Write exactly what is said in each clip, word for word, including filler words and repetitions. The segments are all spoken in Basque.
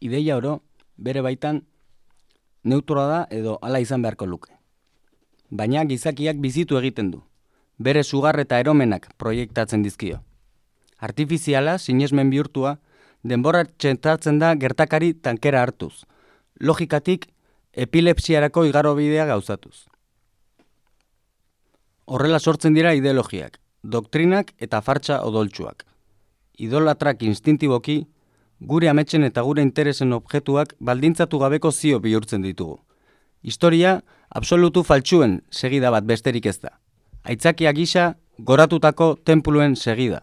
ideia oro bere baitan neutroa da edo hala izan beharko luke. Baina gizakiak bizitu egiten du. Bere sugar eta eromenak proiektatzen dizkio. Artifiziala, sinesmen bihurtua, denbora txentatzen da gertakari tankera hartuz. Logikatik epilepsiarako igarobidea gauzatuz. Horrela sortzen dira ideologiak, doktrinak eta fartsa odoltsuak. Idolatrak instintiboki, gure ametsen eta gure interesen objektuak baldintzatu gabeko zio bihurtzen ditugu. Historia absolutu faltsuen segida bat besterik ez da. Aitzakia gisa goratutako tenpluen segida.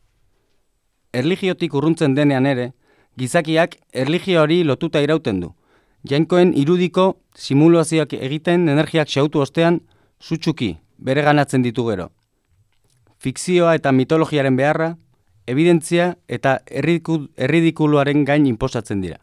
Erligiotik urruntzen denean ere, gizakiak erligio hori lotuta irauten du. Jainkoen irudiko simulazioak egiten energiak xautu ostean sutsuki bere ganatzen ditu gero. Fikzioa eta mitologiaren beharra, evidentzia eta erridikuluaren gain inposatzen dira.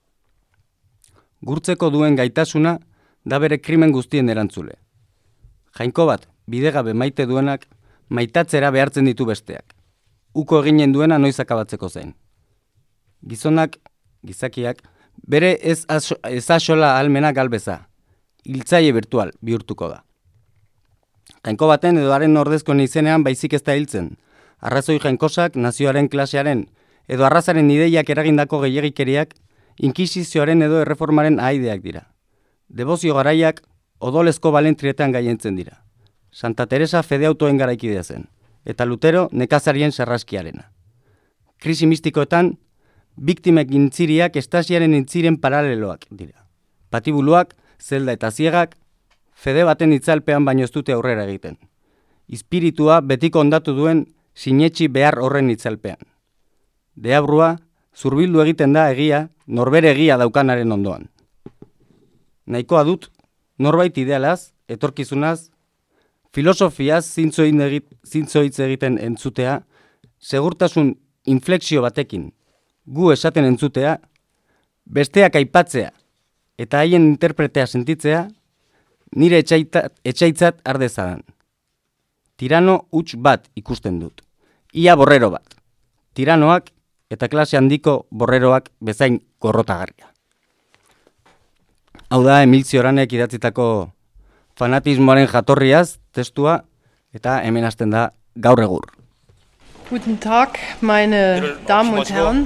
Gurtzeko duen gaitasuna da bere krimen guztien erantzule. Jainko bat, bidegabe maite duenak, maitatzera behartzen ditu besteak. Uko eginen duena noiz akabatzeko zein. Gizonak, gizakiak, bere ez asola almena galbeza, hiltzaile virtual bihurtuko da. Jainko baten edo haren ordezkoen izenean baizik ez da hiltzen, arrazoi jainkosak, nazioaren klasearen edo arrazaren ideiak eragindako gehiagikeriak, inkisizioaren edo erreformaren ahaideak dira. Debozio garaiak odolezko balentrietan gaientzen dira. Santa Teresa fede autoen garaikidea zen, eta Lutero nekazarien sarraskiarena. Krisi mistikoetan, biktimek intziriak estasiaren intziren paraleloak dira. Patibuluak, zelda eta ziegak, fede baten itzalpean baino ez dute aurrera egiten. Espiritua betiko ondatu duen sinetxi behar horren itzalpean. Deabrua, zurbildu egiten da egia, norbere egia daukanaren ondoan. Nahikoa dut, norbait idealaz, etorkizunaz, filosofiaz zintzoitz egiten entzutea, segurtasun inflexio batekin, gu esaten entzutea, besteak aipatzea eta haien interpretea sentitzea, nire etxaitzat ardezadan. Tirano huts bat ikusten dut. Ia borrero bat. Tiranoak eta klase handiko borreroak bezain gorrotagarria. Hau da Emil Cioranek idatzitako fanatismoaren jatorriaz testua eta hemen hasten da gaur egur. Guten Tag, meine Damen und Herren.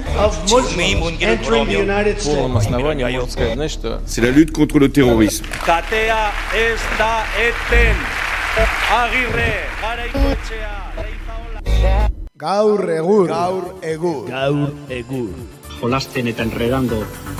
C'est la lutte contre le terrorisme. Katea ez da eten. Agirre, garaikoetxea, leizaola. Gaur egur. Gaur egur. Gaur egur. Jolasten eta enredando.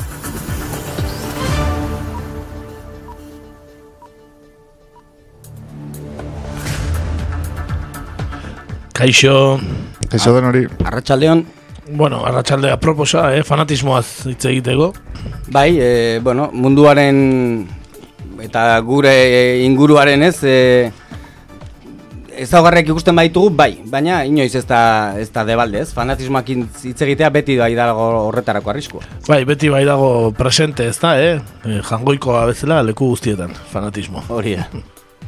Kaixo. Kaixo den hori. Arratsaldeon. Bueno, arratsaldea proposa, eh, fanatismoaz hitz egiteko. Bai, eh, bueno, munduaren eta gure inguruaren ez, eh, ezaugarriak ikusten baitugu, bai, baina inoiz ez da, ez da debalde, ez? Fanatismoak hitz egitea beti bai dago horretarako arriskua. Bai, beti bai dago presente, ez da, eh? eh jangoikoa bezala leku guztietan, fanatismo. Hori da.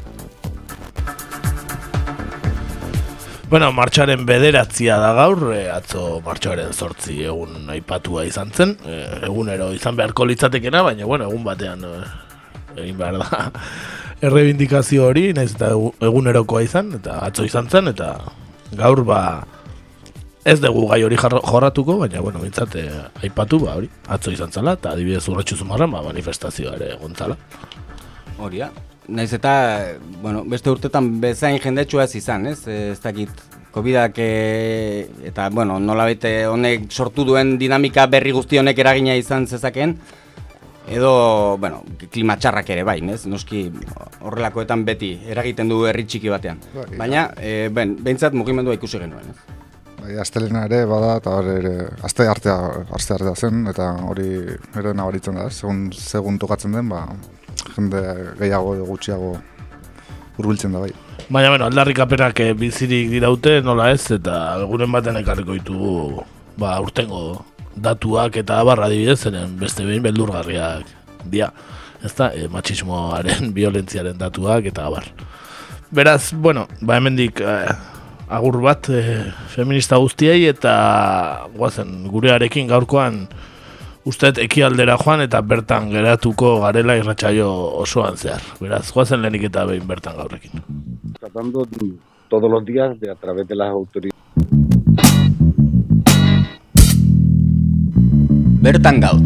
Bueno, martxoaren bederatzia da gaur, e, atzo martxoaren zortzi egun aipatua izan zen, e, egunero izan beharko litzatekena, baina, bueno, egun batean e, egin behar da errebindikazio hori, nahiz eta egunerokoa izan, eta atzo izan zen, eta gaur, ba, ez dugu gai hori jorratuko, baina, bueno, bintzat, e, aipatu, ba, hori, atzo izan zala, eta adibidez urratxu zumarran, ba, manifestazioa ere egon zala. Hori da. Naiz eta, bueno, beste urtetan bezain jendetsua ez izan, ez? Ez dakit, covidak e, eta, bueno, nolabait honek sortu duen dinamika berri guzti honek eragina izan zezakeen, edo, bueno, klima txarrak ere bai, ez? Noski horrelakoetan beti eragiten du herri txiki batean. Baina, e, ben, behintzat mugimendua ikusi genuen, ez? Bai, astelena ere bada, eta hori ere, aste artea, aste artea zen, eta hori ere nabaritzen da, segun, segun tokatzen den, ba, jende gehiago gutxiago hurbiltzen da bai. Baina, bueno, aldarrikapenak bizirik diraute, nola ez, eta egunen baten ekarriko ditugu, ba, urtengo datuak eta barra adibidez, zeren beste behin beldurgarriak dia, ez da, e, matxismoaren, violentziaren datuak eta bar. Beraz, bueno, ba, hemendik eh, agur bat eh, feminista guztiei eta guazen gurearekin gaurkoan Usted ekialdera joan eta bertan geratuko garela irratsaio osoan zehar. Beraz, goazen lehenik eta behin bertan gaurrekin. Tratando todos los días de a través de las autoridades. Bertan gaur.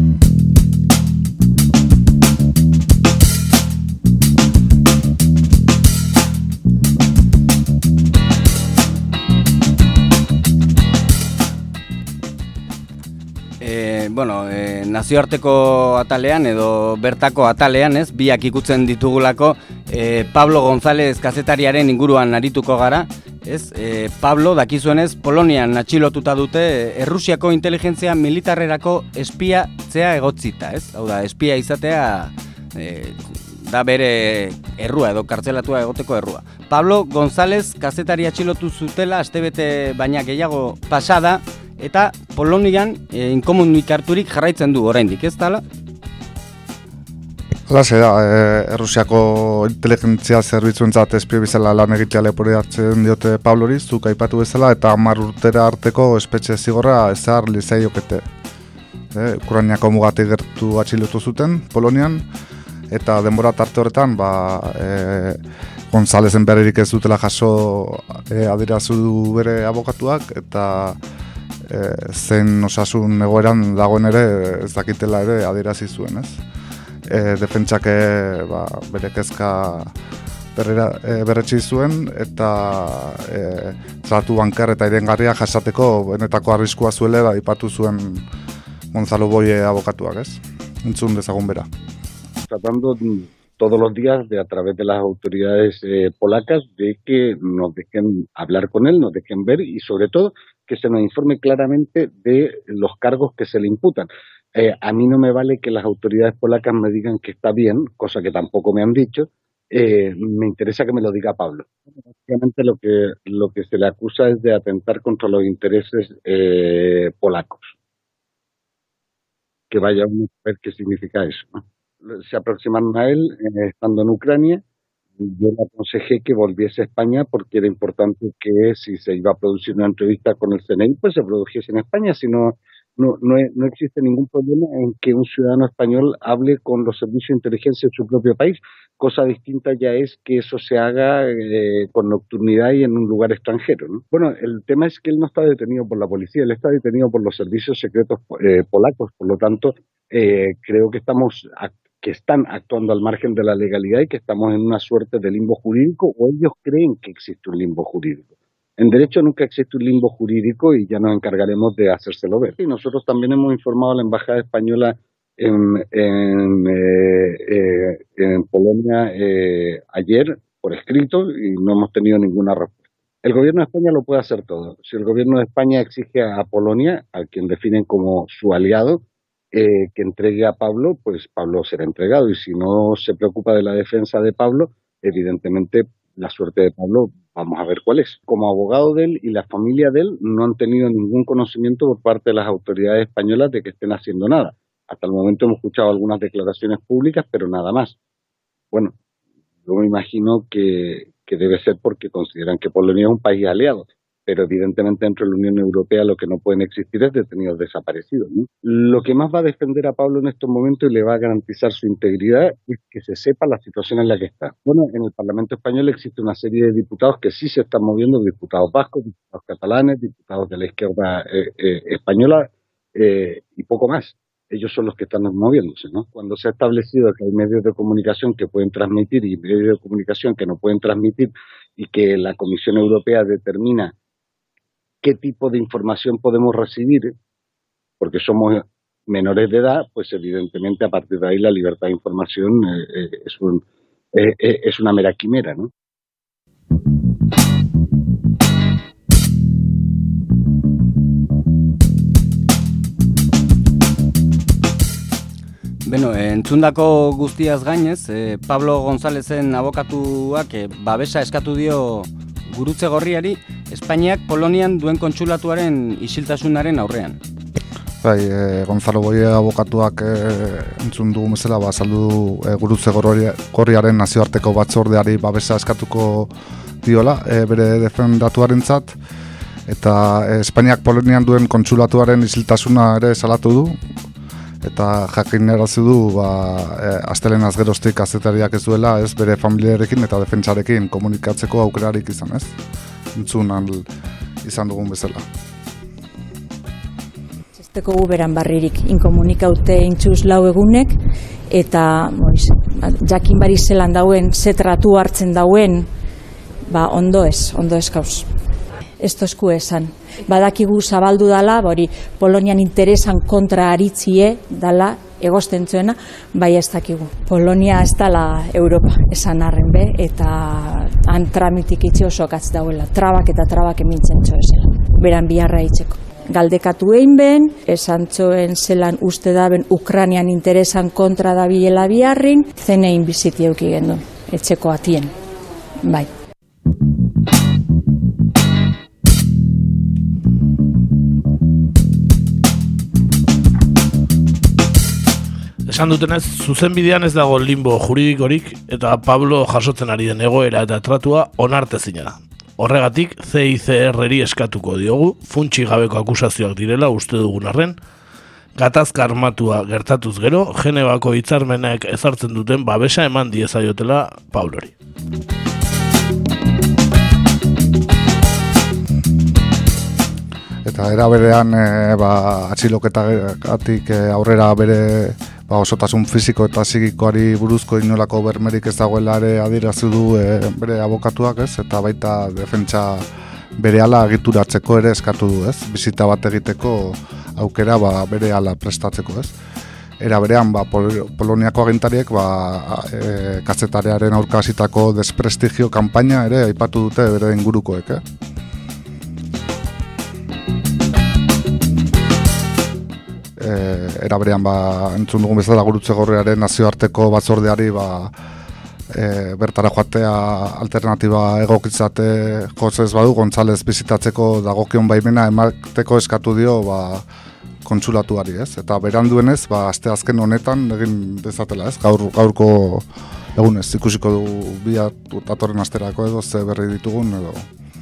E, bueno, e, nazioarteko atalean edo bertako atalean, ez, biak ikutzen ditugulako, e, Pablo González kazetariaren inguruan arituko gara, ez, e, Pablo dakizuenez Polonian atxilotuta dute Errusiako inteligentzia militarrerako espiatzea egotzita, ez? Hau da, espia izatea e, da bere errua edo kartzelatua egoteko errua. Pablo González kazetari atxilotu zutela astebete baina gehiago pasada, eta Polonian e, inkomunikarturik jarraitzen du oraindik, ez dala? Hala da, e, Errusiako inteligentzia zerbitzuentzat espia bezala lan egitea leporatzen diote Pablori, zuk aipatu bezala, eta hamar urtera arteko espetxe zigorra ezar lizaiokete. E, Ukrainiako mugatik gertu atxilotu zuten Polonian, eta denbora tarte horretan, ba, e, Gonzalezen berririk ez dutela jaso e, adirazu du bere abokatuak, eta e, zein osasun egoeran dagoen ere ez dakitela ere adirazi zuen, ez? E, defentsak e, ba, bere kezka berrera, e, berretsi zuen, eta e, tratu bankar eta irengarria jasateko benetako arriskua zuela da ipatu zuen Gonzalo Boye abokatuak, ez? Entzun dezagun bera. Tratando todos los días de a través de las autoridades eh, polacas de que nos dejen hablar con él, nos dejen ver y sobre todo que se nos informe claramente de los cargos que se le imputan. Eh, a mí no me vale que las autoridades polacas me digan que está bien, cosa que tampoco me han dicho. Eh, me interesa que me lo diga Pablo. Básicamente lo que, lo que se le acusa es de atentar contra los intereses eh, polacos. Que vaya uno a ver qué significa eso, ¿no? Se aproximaron a él eh, estando en Ucrania. Yo le aconsejé que volviese a España porque era importante que si se iba a producir una entrevista con el C N I, pues se produjese en España, si no, no, no, no existe ningún problema en que un ciudadano español hable con los servicios de inteligencia de su propio país. Cosa distinta ya es que eso se haga eh, con nocturnidad y en un lugar extranjero, ¿no? Bueno, el tema es que él no está detenido por la policía, él está detenido por los servicios secretos eh, polacos, por lo tanto, eh, creo que estamos que están actuando al margen de la legalidad y que estamos en una suerte de limbo jurídico, o ellos creen que existe un limbo jurídico. En derecho nunca existe un limbo jurídico y ya nos encargaremos de hacérselo ver. Y nosotros también hemos informado a la Embajada Española en, en, eh, eh, en Polonia eh, ayer por escrito y no hemos tenido ninguna respuesta. El gobierno de España lo puede hacer todo. Si el gobierno de España exige a Polonia, a quien definen como su aliado, Eh, que entregue a Pablo, pues Pablo será entregado. Y si no se preocupa de la defensa de Pablo, evidentemente la suerte de Pablo vamos a ver cuál es. Como abogado de él y la familia de él no han tenido ningún conocimiento por parte de las autoridades españolas de que estén haciendo nada. Hasta el momento hemos escuchado algunas declaraciones públicas, pero nada más. Bueno, yo me imagino que, que debe ser porque consideran que Polonia es un país aliado. Pero evidentemente dentro de la Unión Europea lo que no pueden existir es detenidos desaparecidos, ¿no? Lo que más va a defender a Pablo en estos momentos y le va a garantizar su integridad es que se sepa la situación en la que está. Bueno, en el Parlamento Español existe una serie de diputados que sí se están moviendo, diputados vascos, diputados catalanes, diputados de la izquierda eh, eh, española eh, y poco más. Ellos son los que están moviéndose, ¿no? Cuando se ha establecido que hay medios de comunicación que pueden transmitir y medios de comunicación que no pueden transmitir y que la Comisión Europea determina qué tipo de información podemos recibir, porque somos menores de edad, pues evidentemente a partir de ahí la libertad de información eh, eh, es, un, eh, eh, es una mera quimera, ¿no? Beno, entzundako guztiaz gainez, eh, Pablo Gonzálezen abokatuak eh, babesa eskatu dio Gurutze Gorriari Espainiak Polonian duen kontsulatuaren isiltasunaren aurrean. Bai, e, Gonzalo Boye abokatuak e, entzun dugu bezala, ba, saldu e, Gurutze Gorriaren nazioarteko batzordeari babesa eskatuko diola, e, bere defendatuarentzat, eta e, Espainiak Polonian duen kontsulatuaren isiltasuna ere salatu du, eta jakinarazi du ba, e, astelenaz geroztik kazetariak ez duela, ez bere familiarekin eta defentsarekin komunikatzeko aukerarik izan, ez? Entzun izan dugun bezala. Txesteko guberan barririk inkomunikaute intxuz lau egunek, eta moiz, jakin bari zelan dauen, zetratu hartzen dauen, ba ondo ez, ondo ez gauz. Ez tozku esan. Badakigu zabaldu dala, hori Polonian interesan kontra aritzie dala egosten zuena, bai ez dakigu. Polonia ez dala Europa esan arren be, eta han tramitik itxe oso katz dauela. Trabak eta trabak emintzen txoezela. Beran biharra itxeko. Galdekatu egin ben, esan txoen zelan uste daben Ukranian interesan kontra da bilela biharrin, zenein biziti euki gendu, etxeko atien. Bai. Esan dutenez, zuzenbidean ez dago limbo juridikorik eta Pablo jasotzen ari den egoera eta tratua onartezina da. Horregatik, C I C R-ri eskatuko diogu, funtsi gabeko akusazioak direla uste dugun arren, gatazka armatua gertatuz gero, Genebako hitzarmenak ezartzen duten babesa eman diezaiotela Pablori. Eta era berean e, ba, atxiloketatik e, aurrera bere ba, osotasun fisiko eta psikikoari buruzko inolako bermerik ez dagoela ere adierazi du e, bere abokatuak, ez? Eta baita defentsa berehala egituratzeko ere eskatu du, ez? Bisita bat egiteko aukera ba, berehala prestatzeko, ez? Era berean ba, Pol- Poloniako agintariek ba, e, kazetarearen aurka hasitako desprestigio kanpaina ere aipatu dute bere ingurukoek, eh? Era berean ba, entzun dugun bezala Gurutze Gorriaren nazioarteko batzordeari ba, e, bertara joatea alternatiba egokitzate jozez badu Gontzalez bizitatzeko dagokion baimena emateko eskatu dio ba, kontsulatuari, ez? Eta beranduenez ba, asteazken honetan egin dezatela, ez? Gaur, gaurko egunez ikusiko du biat datorren asterako edo ze berri ditugun edo.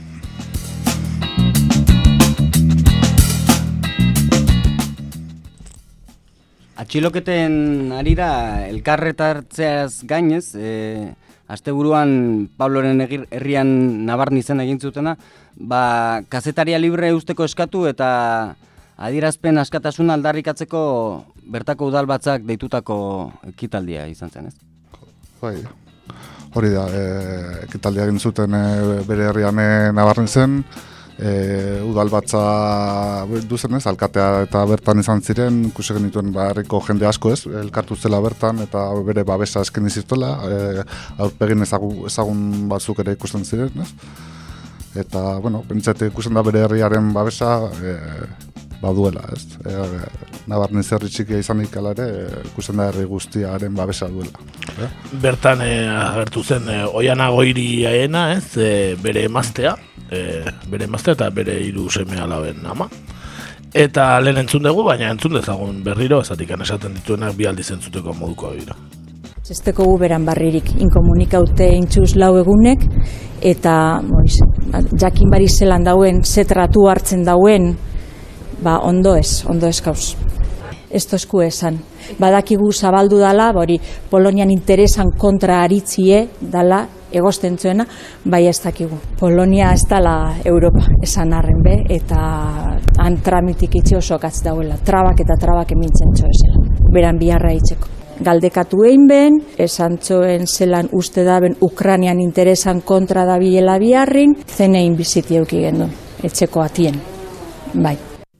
Atxiloketen arira elkarretartzeaz gainez, e, asteburuan Pabloren egir, herrian nabarni zen egin zutena, ba, kazetaria libre usteko eskatu eta adierazpen askatasuna aldarrikatzeko bertako udalbatzak deitutako ekitaldia izan zen, ez? Bai, hori da, e, ekitaldia egin zuten e, bere herrian e, nabarni zen, E, udalbatza duzen ez, alkatea eta bertan izan ziren, ikusi genituen ba, herriko jende asko ez, elkartu zela bertan eta bere babesa esken izituela, e, aurpegin ezagu, ezagun batzuk ere ikusten ziren, ez? Eta, bueno, pentsate ikusten da bere herriaren babesa e, baduela, ez? E, Nabarniz herri txikia izanik ala ere, e, ikusten da herri guztiaren babesa duela. E? Bertan e, agertu zen e, Oiana Goiriaena, ez, e, bere emaztea, E, bere emaztea eta bere hiru seme alaben ama. Eta lehen entzun dugu, baina entzun dezagun berriro, ezatik esaten dituenak bi aldiz entzuteko moduko dira. Txesteko guberan barririk inkomunikaute intxuz lau egunek, eta moiz, jakin bari zelan dauen, zetratu hartzen dauen, ba ondo ez, ondo ez gauz. Ez tozku esan. Badakigu zabaldu dala, hori Polonian interesan kontra aritzie dala egosten zuena, bai ez dakigu. Polonia ez dala Europa esan arren be, eta han tramitik itxe oso katz dauela. Trabak eta trabak emintzen txoezela. Beran biharra itxeko. Galdekatu egin ben, esan txoen zelan uste daben Ukranian interesan kontra da bilela biharrin, zenein biziti euki gendu, etxeko atien. Bai.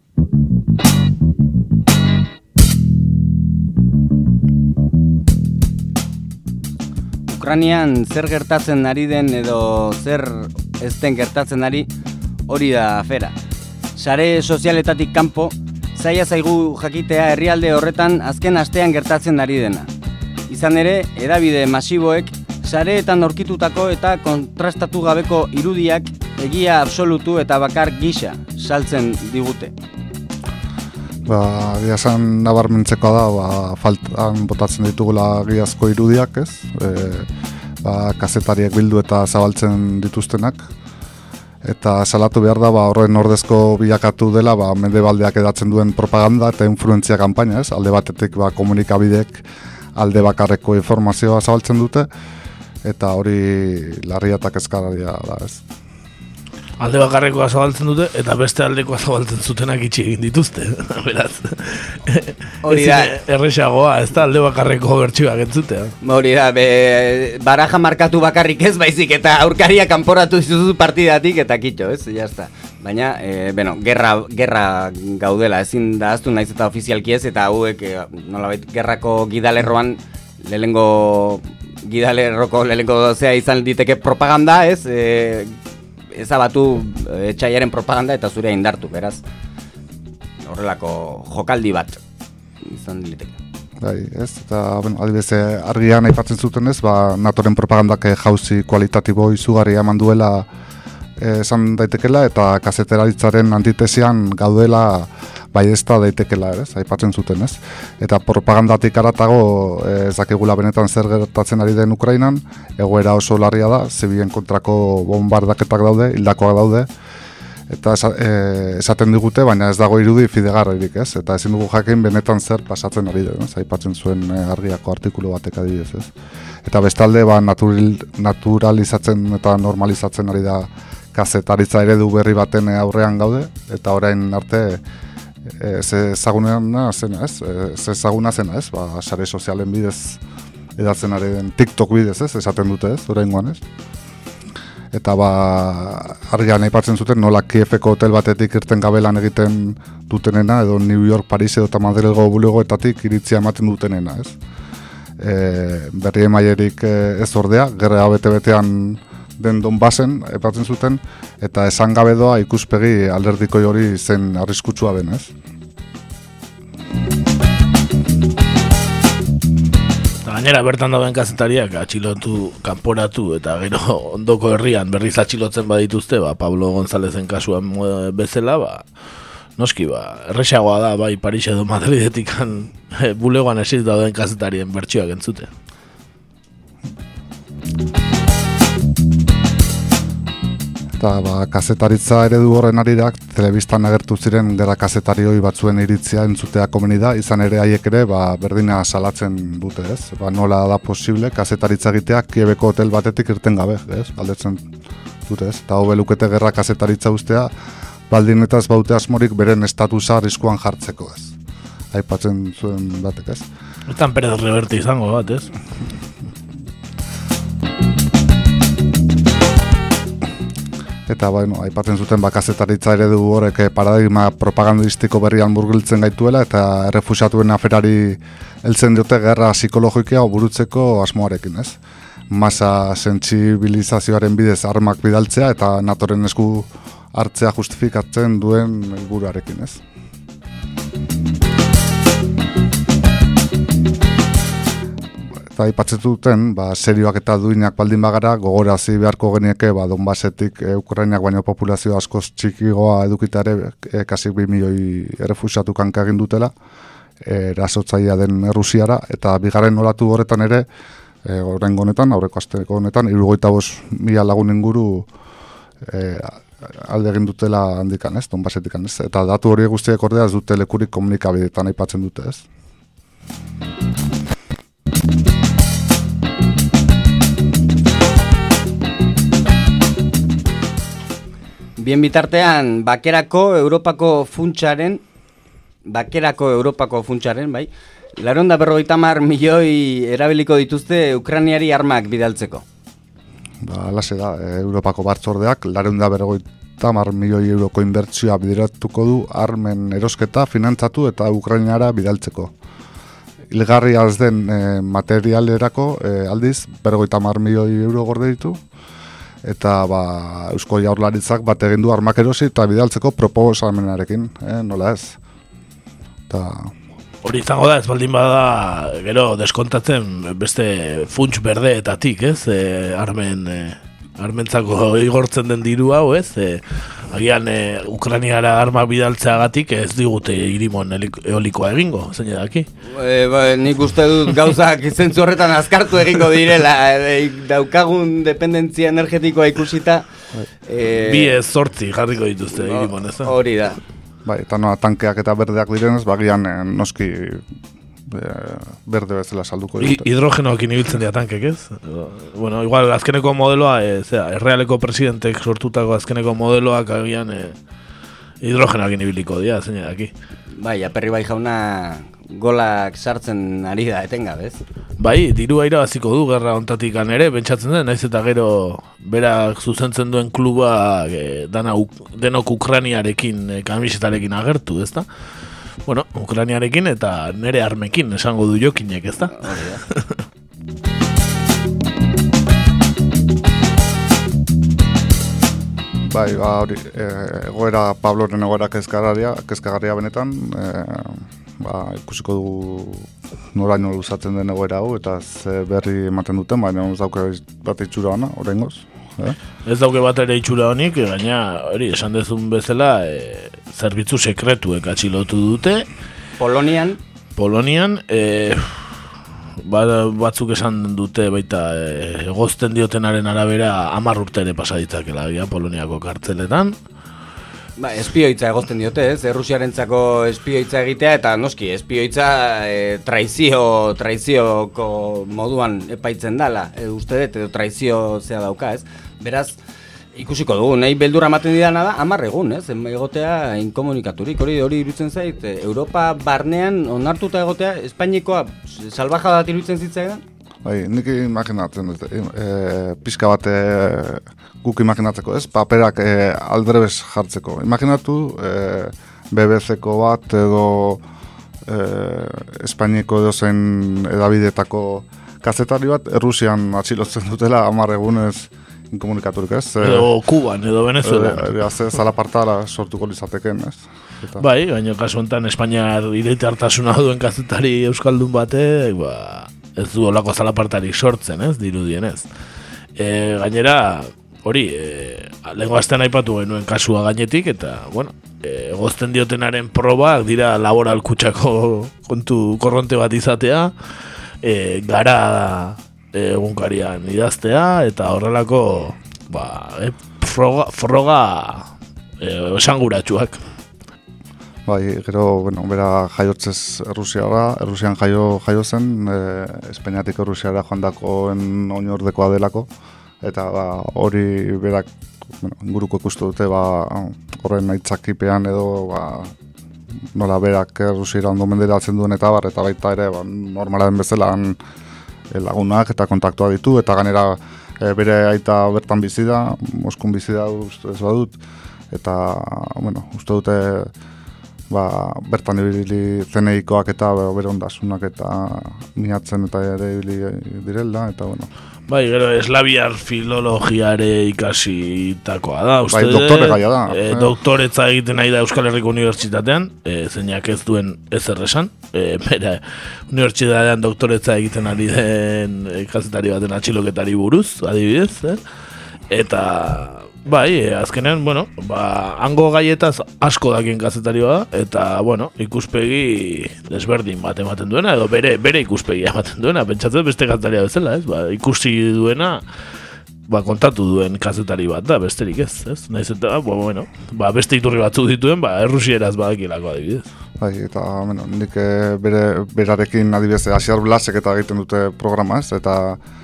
Ukranian zer gertatzen ari den edo zer ez den gertatzen ari, hori da afera. Sare sozialetatik kanpo, zaila zaigu jakitea herrialde horretan azken astean gertatzen ari dena. Izan ere, hedabide masiboek sareetan aurkitutako eta kontrastatu gabeko irudiak egia absolutu eta bakar gisa saltzen digute. Ba, giazan nabarmentzeko da, ba, faltan botatzen ditugula giazko irudiak, ez? E, ba, kazetariek bildu eta zabaltzen dituztenak. eta salatu behar da ba, horren ordezko bilakatu dela ba, mendebaldeak edatzen duen propaganda eta influentzia kanpaina, ez? Alde batetik ba, komunikabidek alde bakarreko informazioa zabaltzen dute, eta hori larria eta kezkagarria da, ez? Alde bakarrekoa zabaltzen dute, eta beste aldekoa zabaltzen zutenak itxi egin dituzte, beraz. Hori da. Erresagoa, ez da alde bakarreko bertsioak entzutea. Hori da, be, baraja markatu bakarrik ez baizik, eta aurkaria kanporatu izuzu partidatik, eta kitxo, ez, jazta. Baina, e, bueno, gerra, gerra gaudela, ezin da aztu naiz eta ofizialki ez, eta hauek, e, nolabait, gerrako gidalerroan, lehengo gidalerroko lehengo zea izan diteke propaganda, ez, e, ezabatu etxaiaren propaganda eta zure indartu, beraz horrelako jokaldi bat izan liteke. Bai, ez, eta bueno, adibidez argian aipatzen zuten ez, ba, NATOren propagandak jauzi kualitatibo izugarria eman duela esan daitekela, eta kazeteraritzaren antitesian gaudela bai ez da daitekela, ez, aipatzen zuten, ez. Eta propagandatik aratago ez dakigula benetan zer gertatzen ari den Ukrainan, egoera oso larria da, zibilen kontrako bombardaketak daude, hildakoak daude, eta esaten digute, baina ez dago irudi fidegarririk, ez, eta ezin dugu jakin benetan zer pasatzen ari den, ez, aipatzen zuen argiako artikulu batek adibidez, ez. Eta bestalde, ba, naturil, naturalizatzen eta normalizatzen ari da kazetaritza eredu berri baten aurrean gaude, eta orain arte ez ezaguna zena, ez? Ez ezaguna zena, ez? Ba, sare sozialen bidez edatzen ari den TikTok bidez, ez? Esaten dute, ez? Oraingoan, ez? Eta ba, argian aipatzen zuten nola Kieveko hotel batetik irten gabe lan egiten dutenena, edo New York, Paris edo eta Madrilgo bulegoetatik iritzia ematen dutenena, ez? E, berri emaierik ez ordea, gerra bete-betean den Donbassen aipatzen zuten, eta esan gabe doa ikuspegi alderdikoi hori zen arriskutsua den, ez? Gainera bertan dauden kazetariak atxilotu, kanporatu eta gero ondoko herrian berriz atxilotzen badituzte, ba, Pablo Gonzalezen kasuan bezala, ba, noski, ba, erresagoa da, bai, Paris edo Madridetikan bulegoan esit dauden kazetarien bertsioak entzute. Eta ba, kazetaritza eredu horren arirak, telebistan agertu ziren gerra kazetarioi batzuen iritzia entzutea komeni da, izan ere haiek ere ba, berdina salatzen dute, ez? Ba, nola da posible kazetaritza egitea Kieveko hotel batetik irten gabe, ez? Galdetzen dute, ez? Eta hobe lukete gerra kazetaritza ustea, baldin eta ez baute asmorik beren estatusa arriskuan jartzeko, ez? Aipatzen zuen batek, ez? Etan Perez Reverte izango bat, ez? Eta bueno, aipatzen zuten bakazetaritza eredu horrek paradigma propagandistiko berrian murgiltzen gaituela, eta errefuxiatuen aferari heltzen diote gerra psikologikia burutzeko asmoarekin, ez? Masa sentsibilizazioaren bidez armak bidaltzea eta NATOren esku hartzea justifikatzen duen helburuarekin, ez? Eta aipatzen duten, ba, serioak eta duinak baldin bagara, gogorazi beharko genieke ba, Donbassetik e, Ukrainak baino populazio askoz txikigoa edukitare e, kasik bi milioi errefuxiatu kanka egin dutela, erasotzailea den Errusiara, eta bigarren olatu horretan ere, e, oraingo honetan, aurreko asteko honetan, hirurogeita bost mila lagun inguru e, alde egin dutela handikan, ez, Donbassetikan, ez, eta datu hori guztiek ordea ez dute lekurik komunikabideetan aipatzen dute, ez. Bien bitartean, bakerako Europako funtsaren, bakerako Europako funtsaren, bai, laurehun eta berrogeita hamar milioi erabiliko dituzte Ukrainiari armak bidaltzeko. Ba, alase da, Europako batzordeak laurehun eta berrogeita hamar milioi euroko inbertsioa bideratuko du armen erosketa, finantzatu eta Ukrainara bidaltzeko. Hilgarri az den e, materialerako e, aldiz, berrogeita hamar milioi euro gorde ditu, eta ba, Eusko Jaurlaritzak bat egin du armak erosi eta bidaltzeko proposamenarekin, eh, nola ez. Ta... Hori izango da, ez baldin bada, gero deskontatzen beste funts berdeetatik, ez, e, armen, e, armentzako igortzen den diru hau, ez, e, agian e, Ukrainiara armak bidaltzeagatik ez digute irimon eolikoa egingo, zein edaki? E, ba, nik uste dut gauzak zentzu horretan azkartu egingo direla, e, daukagun dependentzia energetikoa ikusita, E, Bi ez zortzi jarriko dituzte, no, Irimon, ez da? Hori da. Bai, eta noa tankeak eta berdeak direnez, bagian eh, noski eh, berde bezala salduko dute. Hidrogenoekin ibiltzen dira tankek, ez? Bueno, igual, azkeneko modeloa, e, zera, errealeko presidentek sortutako azkeneko modeloak agian e, hidrogenoekin ibiliko dira, zein daki. Bai, aperri bai jauna golak sartzen ari da etengabe, ez? Bai, dirua irabaziko du gerra hontatik ere, pentsatzen den, naiz eta gero berak zuzentzen duen kluba e, dana, denok Ukraniarekin, e, kamisetarekin agertu, ez da? Bueno, Ukraniarekin eta nere armekin esango du Jokinek, ez da? Hori da. Bai, ba, hori, egoera, Pabloren egoera kezkagarria, kezkagarria benetan, e, ba, ikusiko dugu noraino luzatzen den egoera hau, eta ze berri ematen duten, baina ez dauke bat itxura hona, oraingoz. Eh? Ez dauke bat ere itxura honik, gaina, hori, esan dezun bezala, e, zerbitzu sekretuek atxilotu dute. Polonian? Polonian, e, batzuk esan dute baita e, egozten diotenaren arabera hamar urte ere pasa ditzakela Poloniako kartzeletan. Ba, espioitza egozten diote, ez? Errusiarentzako espioitza egitea eta noski espioitza e, traizio traizioko moduan epaitzen dala, e, uste dut edo traizio zea dauka, ez? Beraz, ikusiko dugu, nahi beldurra ematen didana da hamar egun, ez? Egotea inkomunikaturik, hori hori iruditzen zait, Europa barnean onartuta egotea, Espainikoa salbaja bat iruditzen zitzaidan? Bai, nik imaginatzen dut, e, pixka bat e, guk imaginatzeko, ez? Paperak e, aldrebes jartzeko. Imaginatu, e, B B C-ko bat edo e, Espainiko edozein edabidetako kazetari bat, Errusian atxilotzen dutela hamar egunez inkomunikaturik, ez? Edo Kuban, edo Venezuela. E, e, zalapartara sortuko lizateken, ez? Eta. Bai, baina kasu honetan Espainiar iretartasuna duen kazetari euskaldun batek, ba, ez du olako zalapartarik sortzen, ez, dirudienez. E, gainera, hori, e, lehenko astean aipatu genuen kasua gainetik, eta, bueno, e, gozten diotenaren probak dira laboral kutsako kontu korronte bat izatea, e, gara egunkarian idaztea, eta horrelako, ba, e, froga, froga e, esanguratsuak. Bai, gero, bueno, bera jaiotzez Errusiara, Errusian jaio, jaio zen, e, Espainiatik Errusiara joandakoen oinordekoa delako, eta ba, hori berak, bueno, inguruko ikustu dute, ba, horren aitzakipean edo, ba, nola berak Errusiara ondo menderatzen duen eta bar, eta baita ere, ba, normalaren bezala lagunak eta kontaktua ditu, eta ganera e, bere aita bertan bizi da, Moskun bizi da, uste ez badut, eta, bueno, uste dute, ba, bertan ibili zeneikoak eta bere ondasunak eta miatzen eta ere ibili direla, eta bueno. Bai, gero eslaviar filologiare ikasitakoa da, uste bai, doktore gaia da. E, doktoretza egiten nahi da Euskal Herriko Unibertsitatean, e, zeinak ez duen ezer esan, e, bera, unibertsitatean doktoretza egiten ari den kazetari baten atxiloketari buruz, adibidez, eh? Eta bai, e, azkenean, bueno, ba, hango gaietaz asko dakien kazetari da, eta, bueno, ikuspegi desberdin bat ematen duena, edo bere bere ikuspegi ematen duena, pentsatzen beste kazetaria bezala, ez? Ba, ikusi duena, ba, kontatu duen kazetari bat da, besterik ez, ez? Naiz eta, ba, bueno, ba, beste iturri batzu dituen, ba, errusieraz badakilako adibidez. Bai, eta, bueno, nik bere, berarekin adibidez, Asiar Blasek eta egiten dute programa, ez? Eta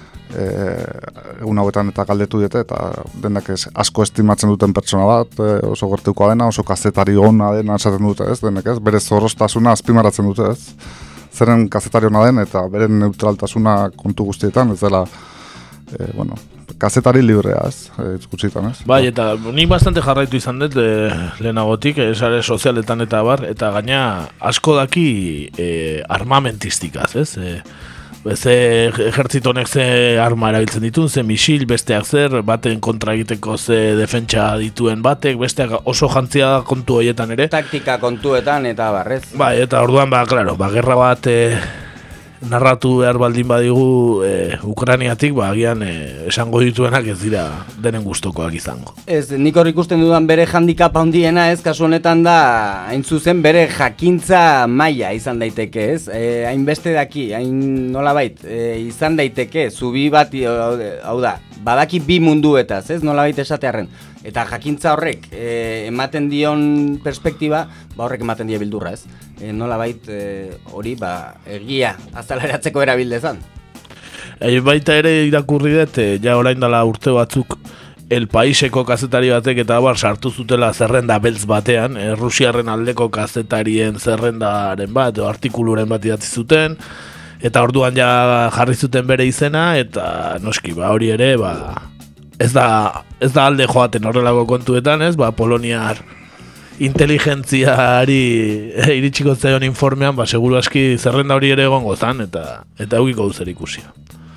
egun hauetan eta galdetu diete, eta denak ez, asko estimatzen duten pertsona bat, e, oso gertukoa dena, oso kazetari ona dena esaten dute, ez, denek ez, bere zorrostasuna azpimarratzen dute, ez, zeren kazetari ona den, eta bere neutraltasuna kontu guztietan, ez dela, e, bueno, kazetari librea, ez, e, gutxitan, ez. Bai, eta nik bastante jarraitu izan dut, e, lehenagotik, esare sozialetan eta bar, eta gaina asko daki e, armamentistikaz, ez, e, ze ejertzitonek ze arma erabiltzen dituen, ze misil, besteak zer, baten kontra egiteko ze defentsa dituen batek, besteak oso jantzia kontu horietan ere. Taktika kontuetan eta barrez. Bai, eta orduan, ba, klaro, ba, gerra bat e, narratu behar baldin badigu e, Ukraniatik, ba, agian e, esango dituenak ez dira denen gustokoak izango. Ez, nik hor ikusten dudan bere handicap handiena, ez, kasu honetan da, hain zuzen, bere jakintza maila izan daiteke, ez? E, hainbeste daki, hain nolabait, e, izan daiteke, zubi bat, hau da, badaki bi munduetaz, ez, nolabait esatearren. Eta jakintza horrek e, ematen dion perspektiba, ba horrek ematen die bildurra, ez? E, nolabait hori, e, ba, egia azaleratzeko erabildezan. E, baita ere irakurri dut, e, ja orain dela urte batzuk, El Paiseko kazetari batek eta bar sartu zutela zerrenda beltz batean, e, Rusiarren aldeko kazetarien zerrendaren bat, edo artikuluren bat idatzi zuten, eta orduan ja jarri zuten bere izena, eta noski, ba hori ere, ba, ez da, ez da alde joaten horrelako kontuetan, ez, ba, Poloniar inteligentziari iritsiko zaion informean, ba, seguru aski zerrenda hori ere egongo zan, eta, eta eukiko duzer ikusia.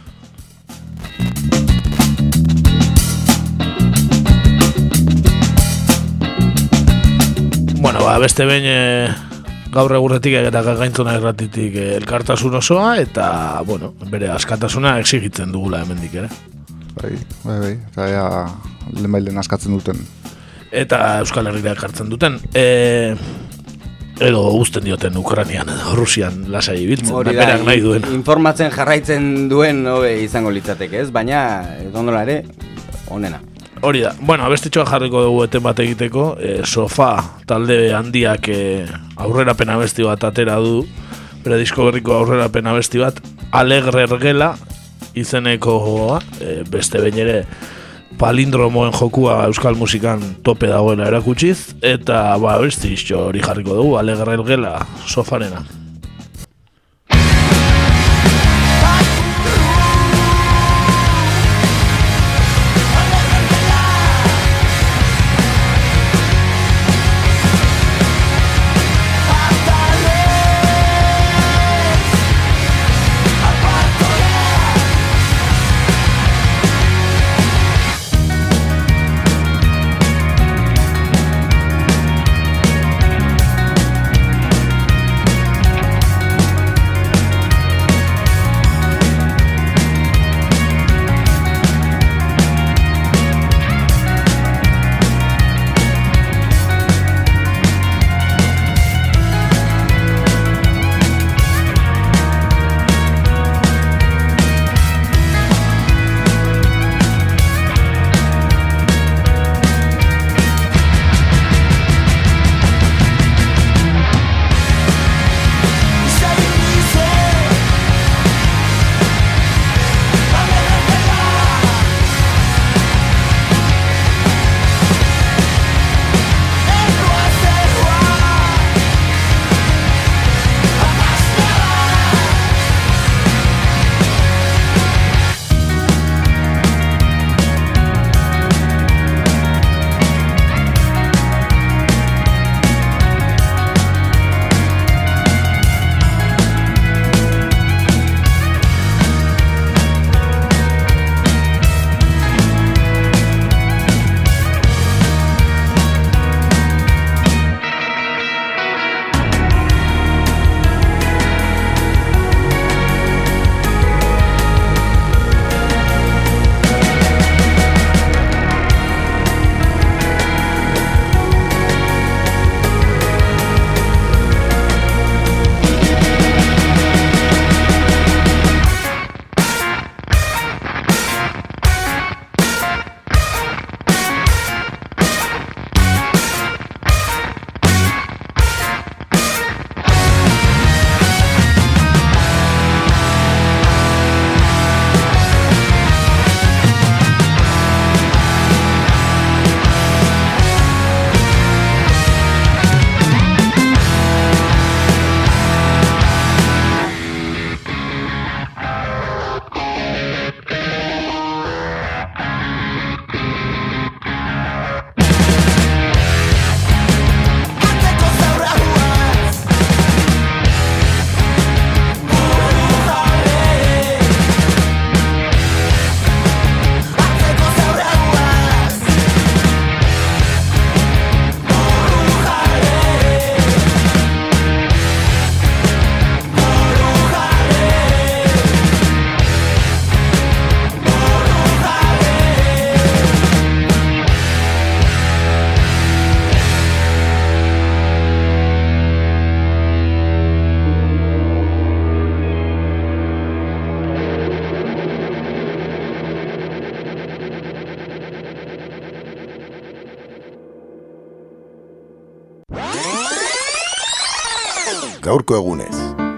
Bueno, ba, beste behin e, gaur egurretik eta gaintzona erratitik e, elkartasun osoa, eta, bueno, bere askatasuna exigitzen dugula hemendik ere. Bai, bai, bai, eta ea lehenbailen askatzen duten. Eta Euskal Herria ekartzen duten. E, edo guzten dioten Ukrainian edo Rusian lasai ibiltzen, berak nahi duen. Informatzen jarraitzen duen hobe izango litzateke, ez? Baina, edondola ere, onena. Hori da. Bueno, abestitxoa jarriko dugu eten bat egiteko. E, Sofa talde handiak e, aurrerapen abesti bat atera du. Bere disko berriko aurrerapen abesti bat. Alegre ergela izeneko joa. E, beste behin ere palindromoen jokua euskal musikan tope dagoela erakutsiz. Eta ba, abestitxo hori jarriko dugu. Alegre ergela Sofarena. gaurko egunez.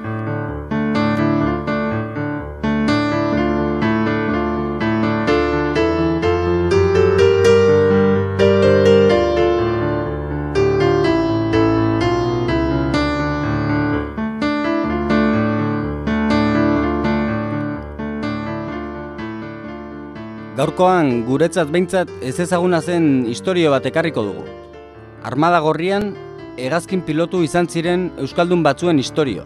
Gaurkoan guretzat behintzat ez ezaguna zen istorio bat ekarriko dugu. Armada Gorrian hegazkin pilotu izan ziren euskaldun batzuen istorioa.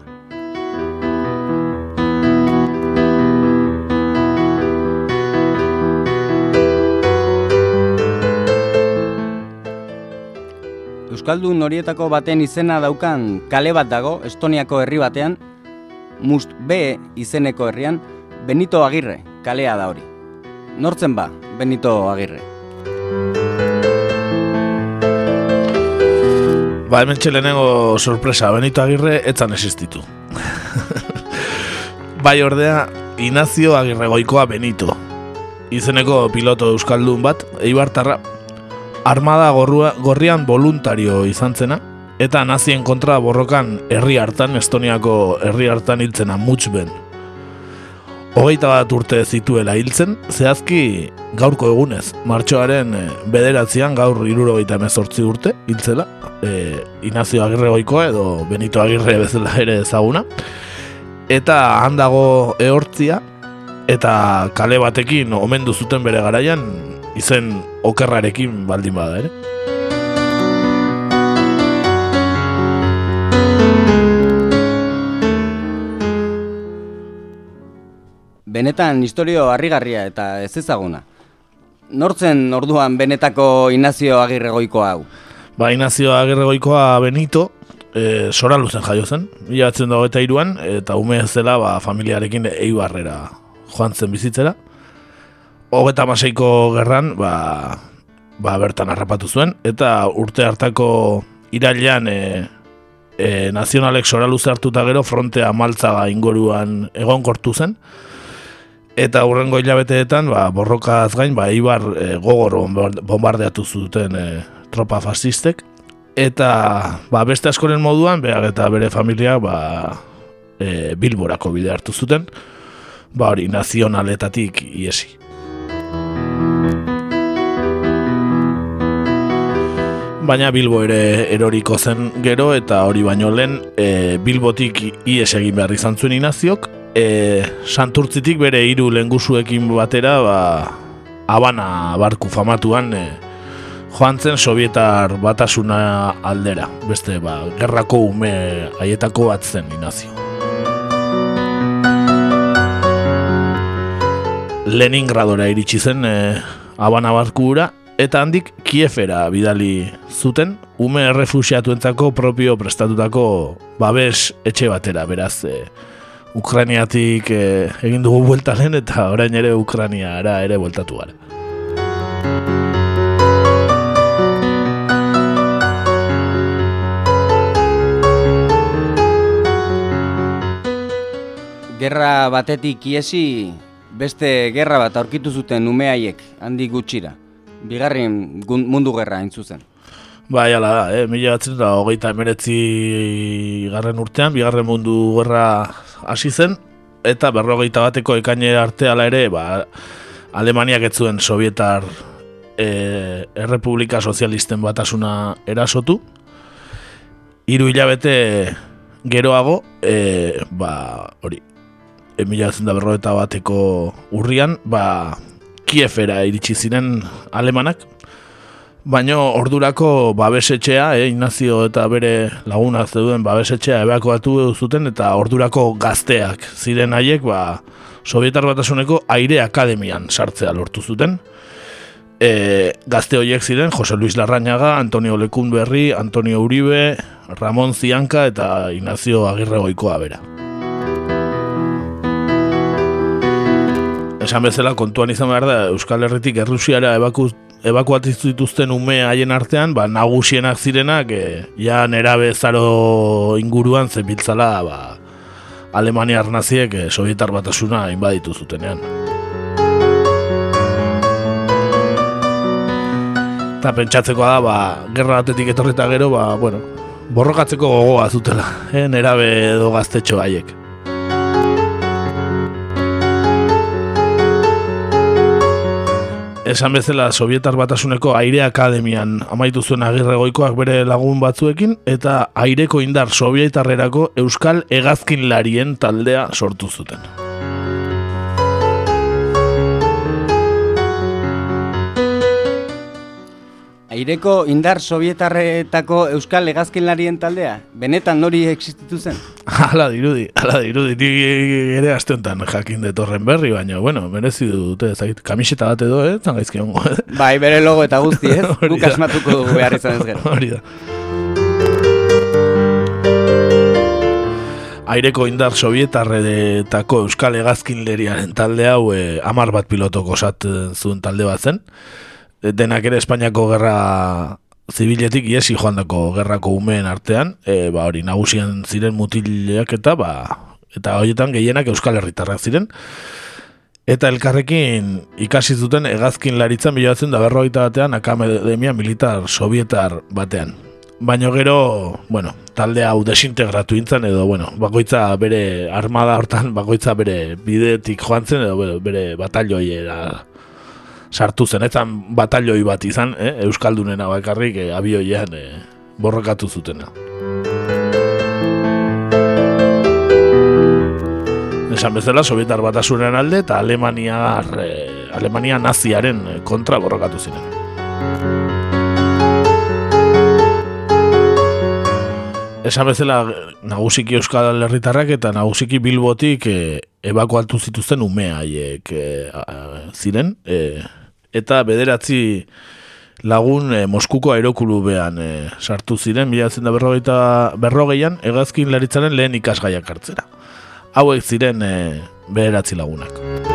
Euskaldun horietako baten izena daukan kale bat dago Estoniako herri batean, Must B izeneko herrian, Benito Agirre kalea da hori. Nortzen ba, Benito Agirre? Ba, hemen txelenengo sorpresa, Benito Agirre etzan existitu. Bai ordea, Inazio Agirre Goikoa Benito. Izeneko piloto euskaldun bat, eibartarra, armada gorrua, gorrian voluntario izan zena, eta nazien kontra borrokan herri hartan, Estoniako herri hartan hiltzena, Mutsben. Hogeita bat urte zituela hiltzen, zehazki gaurko egunez, martxoaren bederatzean gaur hirurogeita hemezortzi urte hiltzela, e, Inazio Agirre Goikoa edo Benito Agirre bezala ere ezaguna, eta handago ehortzia, eta kale batekin omendu zuten bere garaian, izen okerrarekin baldin bada ere. Benetan istorio harrigarria eta ez ezaguna. Nortzen orduan benetako Inazio Agirre Goikoa hau? Ba, Inazio Agirre Goikoa Benito, e, Soraluzen jaio zen, mila bederatziehun eta hogeita hiruan, eta ume zela ba, familiarekin Eibarrera joan zen bizitzera. Hogeita hamaseiko gerran, ba, ba, bertan harrapatu zuen, eta urte hartako irailean e, e, nazionalek Soraluze hartuta gero frontea Maltzaga inguruan egonkortu zen, eta hurrengo hilabeteetan ba, borrokaz gain ba, Eibar e, gogor bombardeatu zuten e, tropa fascistek, eta ba, beste askoren moduan behar eta bere familia ba, e, Bilborako bide hartu zuten, ba hori nazionaletatik iesi. Baina Bilbo ere eroriko zen gero, eta hori baino lehen e, Bilbotik ies egin behar izan zuen Inaziok, e, Santurtzitik bere hiru lehengusuekin batera ba, Habana barku famatuan e, joan zen Sobietar batasuna aldera, beste ba, gerrako ume haietako bat zen Inazio. Leningradora iritsi zen e, Habana barkura, eta handik Kiefera bidali zuten, ume errefuxiatuentzako propio prestatutako babes etxe batera, beraz e, Ukrainiatik e, egin dugu buelta lehen, eta orain ere Ukrainiara ere bueltatu gara. Gerra batetik iesi, beste gerra bat aurkitu zuten ume haiek, handik gutxira. Bigarren mundu gerra hain zuzen. Bai, ala da, eh? mila bederatziehun eta hogeita hemeretzi garren urtean, bigarren mundu gerra hasi zen, eta berrogeita bateko ekainera arte ala ere, ba, Alemaniak ez zuen Sobietar e, Errepublika Sozialisten batasuna erasotu. Hiru hilabete geroago, e, ba, hori, e, mila bederatziehun eta berrogeita bateko urrian, ba, Kiefera iritsi ziren alemanak, baina ordurako babesetxea, eh, Inazio eta bere laguna zeuden babesetxea ebakuatu zuten, eta ordurako gazteak ziren haiek, ba, Sobietar Batasuneko Aire Akademian sartzea lortu zuten. E, gazte horiek ziren Jose Luis Larrañaga, Antonio Lekunberri, Antonio Uribe, Ramon Zianka eta Inazio Agirre Goikoa bera. Esan bezala kontuan izan behar da, Euskal Herritik Errusiara ebaku, ebakuatu dituzten ume haien artean, ba, nagusienak zirenak, e, ja nerabe zaro inguruan zebiltzala ba, Alemaniar naziek e, Sobietar Batasuna inbaditu zutenean. Eta pentsatzekoa da, ba, gerra batetik etorrita gero, ba, bueno, borrokatzeko gogoa zutela, eh, nerabe edo gaztetxo haiek. Esan bezala Sobietar Batasuneko Aire Akademian amaitu zuen Agirre Goikoak bere lagun batzuekin eta aireko indar sobietarrerako euskal hegazkinlarien taldea sortu zuten. Aireko indar sobietarretako euskal hegazkinlarien taldea? Benetan nori existitu zen? Hala dirudi, hala dirudi. Ni ere aste honetan jakin detorren berri, baina, bueno, merezi dute, ezagit, kamiseta bat edo, eh? Zangaizki hongo. Bai, bere logo eta guzti, ez? Guk asmatuko dugu behar izan ez gero. Hori da. Aireko indar sobietarretako euskal hegazkinleriaren talde hau eh, hamar bat pilotoko osatzen zuen talde bat zen. Denak ere Espainiako gerra zibiletik iesi joandako gerrako umeen artean, e, ba hori nagusian ziren mutilak eta ba eta horietan gehienak euskal herritarrak ziren. Eta elkarrekin ikasi zuten hegazkinlaritzan mila bederatziehun eta berrogeita batean akademia militar sobietar batean. Baina gero, bueno, talde hau desintegratu intzan edo, bueno, bakoitza bere armada hortan, bakoitza bere bidetik joan zen edo bere, bere batalloiera sartu zen, ezan batalloi bat izan, eh? Euskaldunena bakarrik eh, abioian eh, borrokatu zutena. Esan bezala, Sobietar Batasunen alde eta Alemaniar, eh, Alemania naziaren kontra borrokatu ziren. Esan bezala, nagusiki euskal herritarrak eta nagusiki Bilbotik eh, ebakuatu zituzten ume haiek eh, ziren, eh, eta bederatzi lagun eh, Moskuko aeroklubean eh, sartu ziren, mila bederatziehun eta berrogeita berrogeian hegazkinlaritzaren lehen ikasgaiak hartzera. Hauek ziren eh, bederatzi lagunak.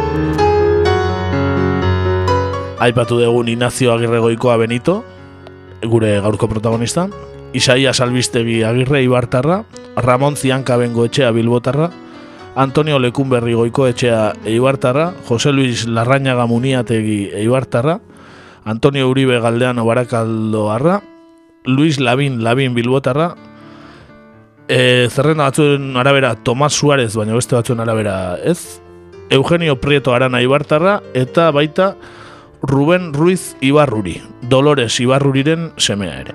Aipatu dugun Ignacio Agirre Goikoa Benito, gure gaurko protagonista, Isaías Albistegi Agirre Ibartarra, Ramon Zianka Bengoetxea Bilbotarra, Antonio Lekunberri Goikoetxea Eibartarra, Jose Luis Larrañaga Muniategi Eibartarra, Antonio Uribe Galdeano Barakaldoarra, Luis Labin Labin Bilbotarra, e, zerrenda batzuen arabera Tomas Suárez, baina beste batzuen arabera ez, Eugenio Prieto Arana Eibartarra, eta baita Ruben Ruiz Ibarruri, Dolores Ibarruriren semea ere.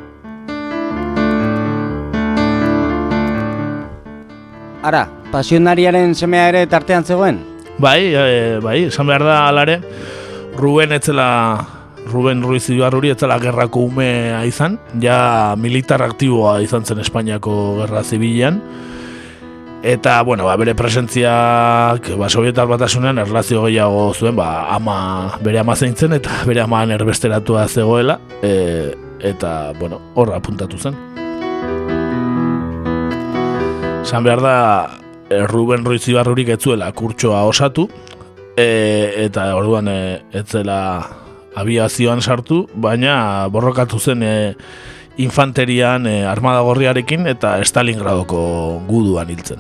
Ara, pasionariaren semea ere tartean zegoen? Bai, e, bai, esan behar da alare, Ruben etzela, Ruben Ruiz Ibarruri etzela gerrako umea izan, ja militar aktiboa izan zen Espainiako gerra zibilean, eta, bueno, ba, bere presentziak, ba, Sobietar Batasunean erlazio gehiago zuen, ba, ama, bere ama zeintzen, eta bere amaan erbesteratua zegoela, e, eta, bueno, horra apuntatu zen. Esan behar da, Ruben Ruiz Ibarrurik etzuela kurtsoa osatu, e, eta orduan e, etzela abiazioan sartu, baina borrokatu zen e, infanterian e, armada gorriarekin eta Stalingradoko guduan hiltzen.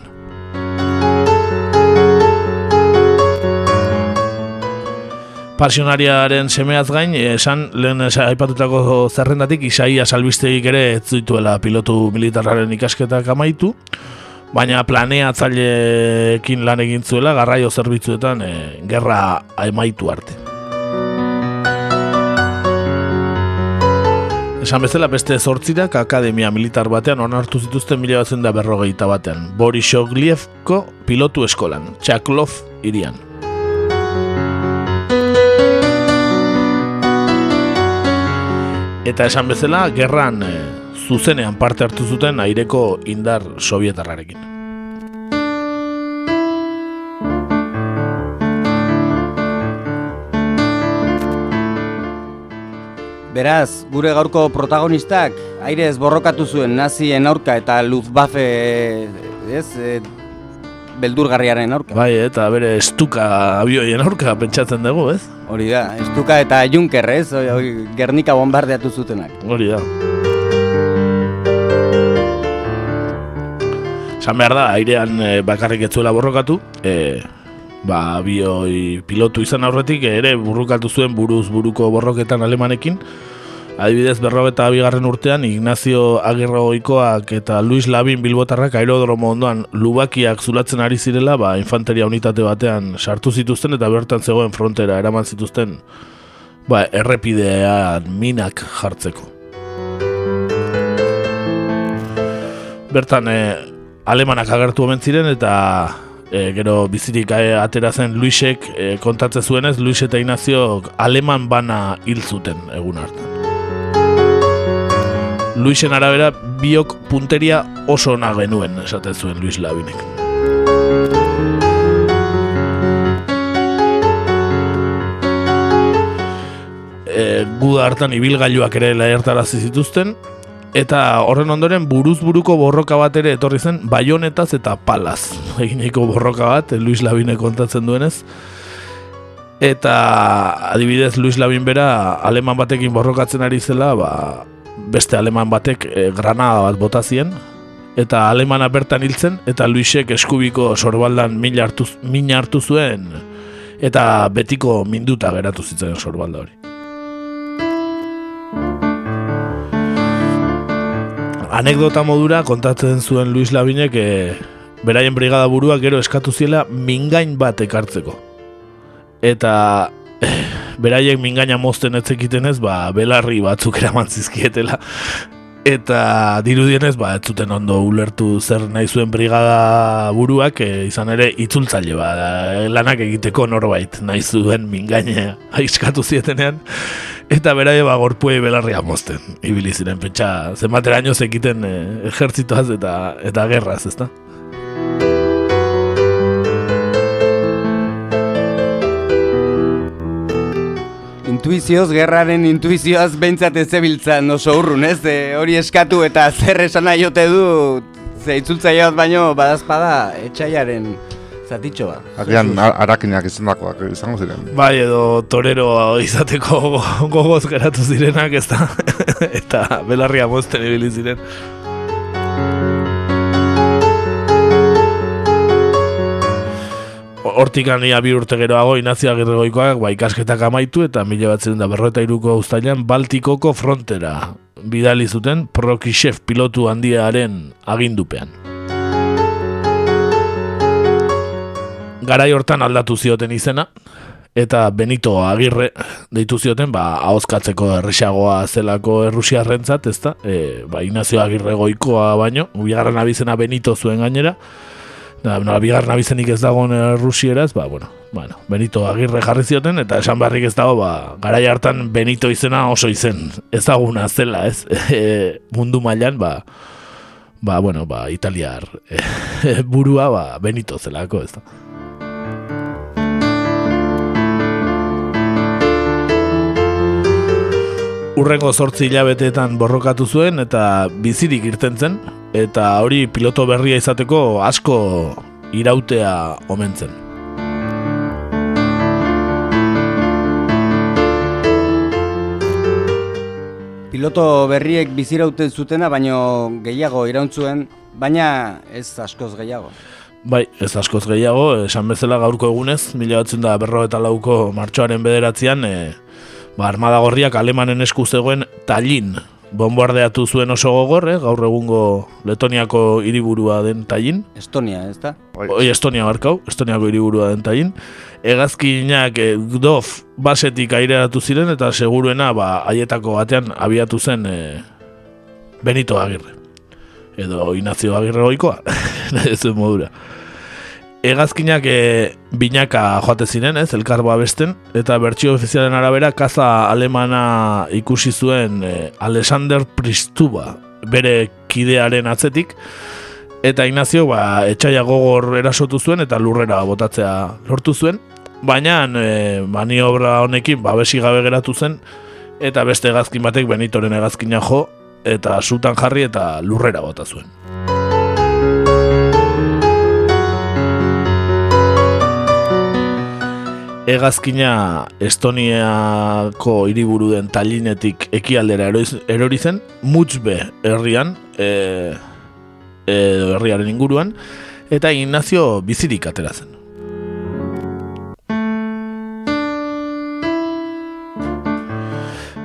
Pasionariaren semeaz gain, esan lehen aipatutako zerrendatik Isaías Albistegik ere ez zituela pilotu militarraren ikasketak amaitu, baina planeatzaileekin lan egin zuela garraio zerbitzuetan e, gerra amaitu arte. Esan bezala beste zortzirak akademia militar batean onartu zituzten mila bederatziehun eta berrogeita batean, Borisovlevko pilotu eskolan, Txaklov hirian. Eta esan bezala, gerran e, zuzenean parte hartu zuten aireko indar sobietarrarekin. Beraz, gure gaurko protagonistak airez borrokatu zuen nazien aurka eta Luftwaffe, ez, e, beldurgarriaren aurka. Bai, eta bere estuka abioien aurka pentsatzen dugu, ez? Hori da, estuka eta Juncker, ez? Gernika bombardeatu zutenak. Hori da. Esan behar da, airean e, bakarrik etzuela borrokatu, e, ba, abioi pilotu izan aurretik ere burrukatu zuen buruz buruko borroketan alemanekin, Adibidez, berrogeta bigarren urtean Ignacio Agirre Goikoak eta Luis Labin bilbotarrak aerodromo ondoan lubakiak zulatzen ari zirela, ba, infanteria unitate batean sartu zituzten eta bertan zegoen frontera eraman zituzten ba, errepidean minak jartzeko. Bertan e, alemanak agertu omen ziren eta e, gero bizirik e, atera zen Luisek e, kontatzen zuenez, Luis eta Ignacio aleman bana hil zuten egun hartan. Luisen arabera biok punteria oso ona genuen, esaten zuen Luis Labinek. E, guda hartan ibilgailuak ere lehertarazi zituzten, eta horren ondoren buruz buruko borroka bat ere etorri zen baionetaz eta palaz. Egineko borroka bat, Luis Labinek kontatzen duenez. Eta adibidez Luis Labin bera aleman batekin borrokatzen ari zela, ba, beste aleman batek e, granada bat bota zien, eta alemana bertan hiltzen, eta Luisek eskubiko sorbaldan min hartu, min hartu zuen, eta betiko minduta geratu zitzen sorbalda hori. Anekdota modura kontatzen zuen Luis Labinek e, beraien brigada buruak gero eskatu ziela mingain bat ekartzeko. Eta eh, beraiek mingaina mozten etzekitenez, ba, belarri batzuk eraman zizkietela. Eta dirudienez, ba, ez zuten ondo ulertu zer nahi zuen brigada buruak, e, izan ere itzultzaile ba, lanak egiteko norbait nahi zuen mingaina aiskatu zietenean. Eta beraie ba, gorpuei belarria mozten, ibili ziren, pentsa, zenbateraino zekiten e, ejertzitoaz eta, eta gerraz, ezta? Intuizioz, gerraren intuizioaz behintzat ez zebiltzan oso urrun, ez? E, hori eskatu eta zer esan nahi ote du, ze itzultzaile bat baino badazpada etxaiaren zatitxo bat. Agian arakinak izandakoak izango ziren. Bai, edo torero izateko gogoz geratu zirenak, ez da? Eta belarria mozten ibili ziren. Hortikan ia bi urte geroago Ignacio Agirre Goikoak ba, ikasketak amaitu eta mila batzen da berrogeita hiruko uztailean Baltikoko frontera bidali zuten Prokishev pilotu handiaren agindupean. Garai hortan aldatu zioten izena eta Benito Agirre deitu zioten ba, ahozkatzeko erresagoa zelako errusiarrentzat, ezta? E, ba, Ignacio Agirre Goikoa baino, bigarren abizena Benito zuen gainera. Da, no, bigarren abizenik ez dagoen Rusieraz, ba, bueno, bueno, Benito Agirre jarri zioten, eta esan beharrik ez dago, ba, garai hartan Benito izena oso izen ezaguna zela, ez? E, mundu mailan, ba, ba, bueno, ba, italiar e, burua, ba, Benito zelako, ez da. Urrengo zortzi hilabeteetan borrokatu zuen eta bizirik irten zen, eta hori piloto berria izateko asko irautea omen zen. Piloto berriek bizirauten zutena, baino gehiago irauntzuen, baina ez askoz gehiago. Bai, ez askoz gehiago, esan bezala gaurko egunez, mila batzen da berrogeita lauko martxoaren bederatzean, e, ba, armada gorriak alemanen esku zegoen Tallin bombardeatu zuen oso gogor, eh? Gaur egungo Letoniako hiriburua den Tallin. Estonia, ez da? Oi, Estonia barkau, Estoniako hiriburua den Tallin. Hegazkinak eh, Gdov basetik aireratu ziren eta seguruena ba, haietako batean abiatu zen eh, Benito Agirre. Edo Ignacio Agirre Goikoa, ez zen modura. Hegazkinak e, binaka joate ziren, ez, elkar babesten, eta bertsio ofizialen arabera kaza alemana ikusi zuen e, Alexander Pristuba, bere kidearen atzetik, eta Ignacio ba, etxaia gogor erasotu zuen eta lurrera botatzea lortu zuen, baina e, maniobra honekin babesi gabe geratu zen, eta beste hegazkin batek Benitoren hegazkina jo, eta sutan jarri eta lurrera bota zuen. Hegazkina Estoniako hiriburu den Tallinetik ekialdera erori zen, Mutzbe herrian, e, e, herriaren inguruan, eta Ignacio bizirik atera zen.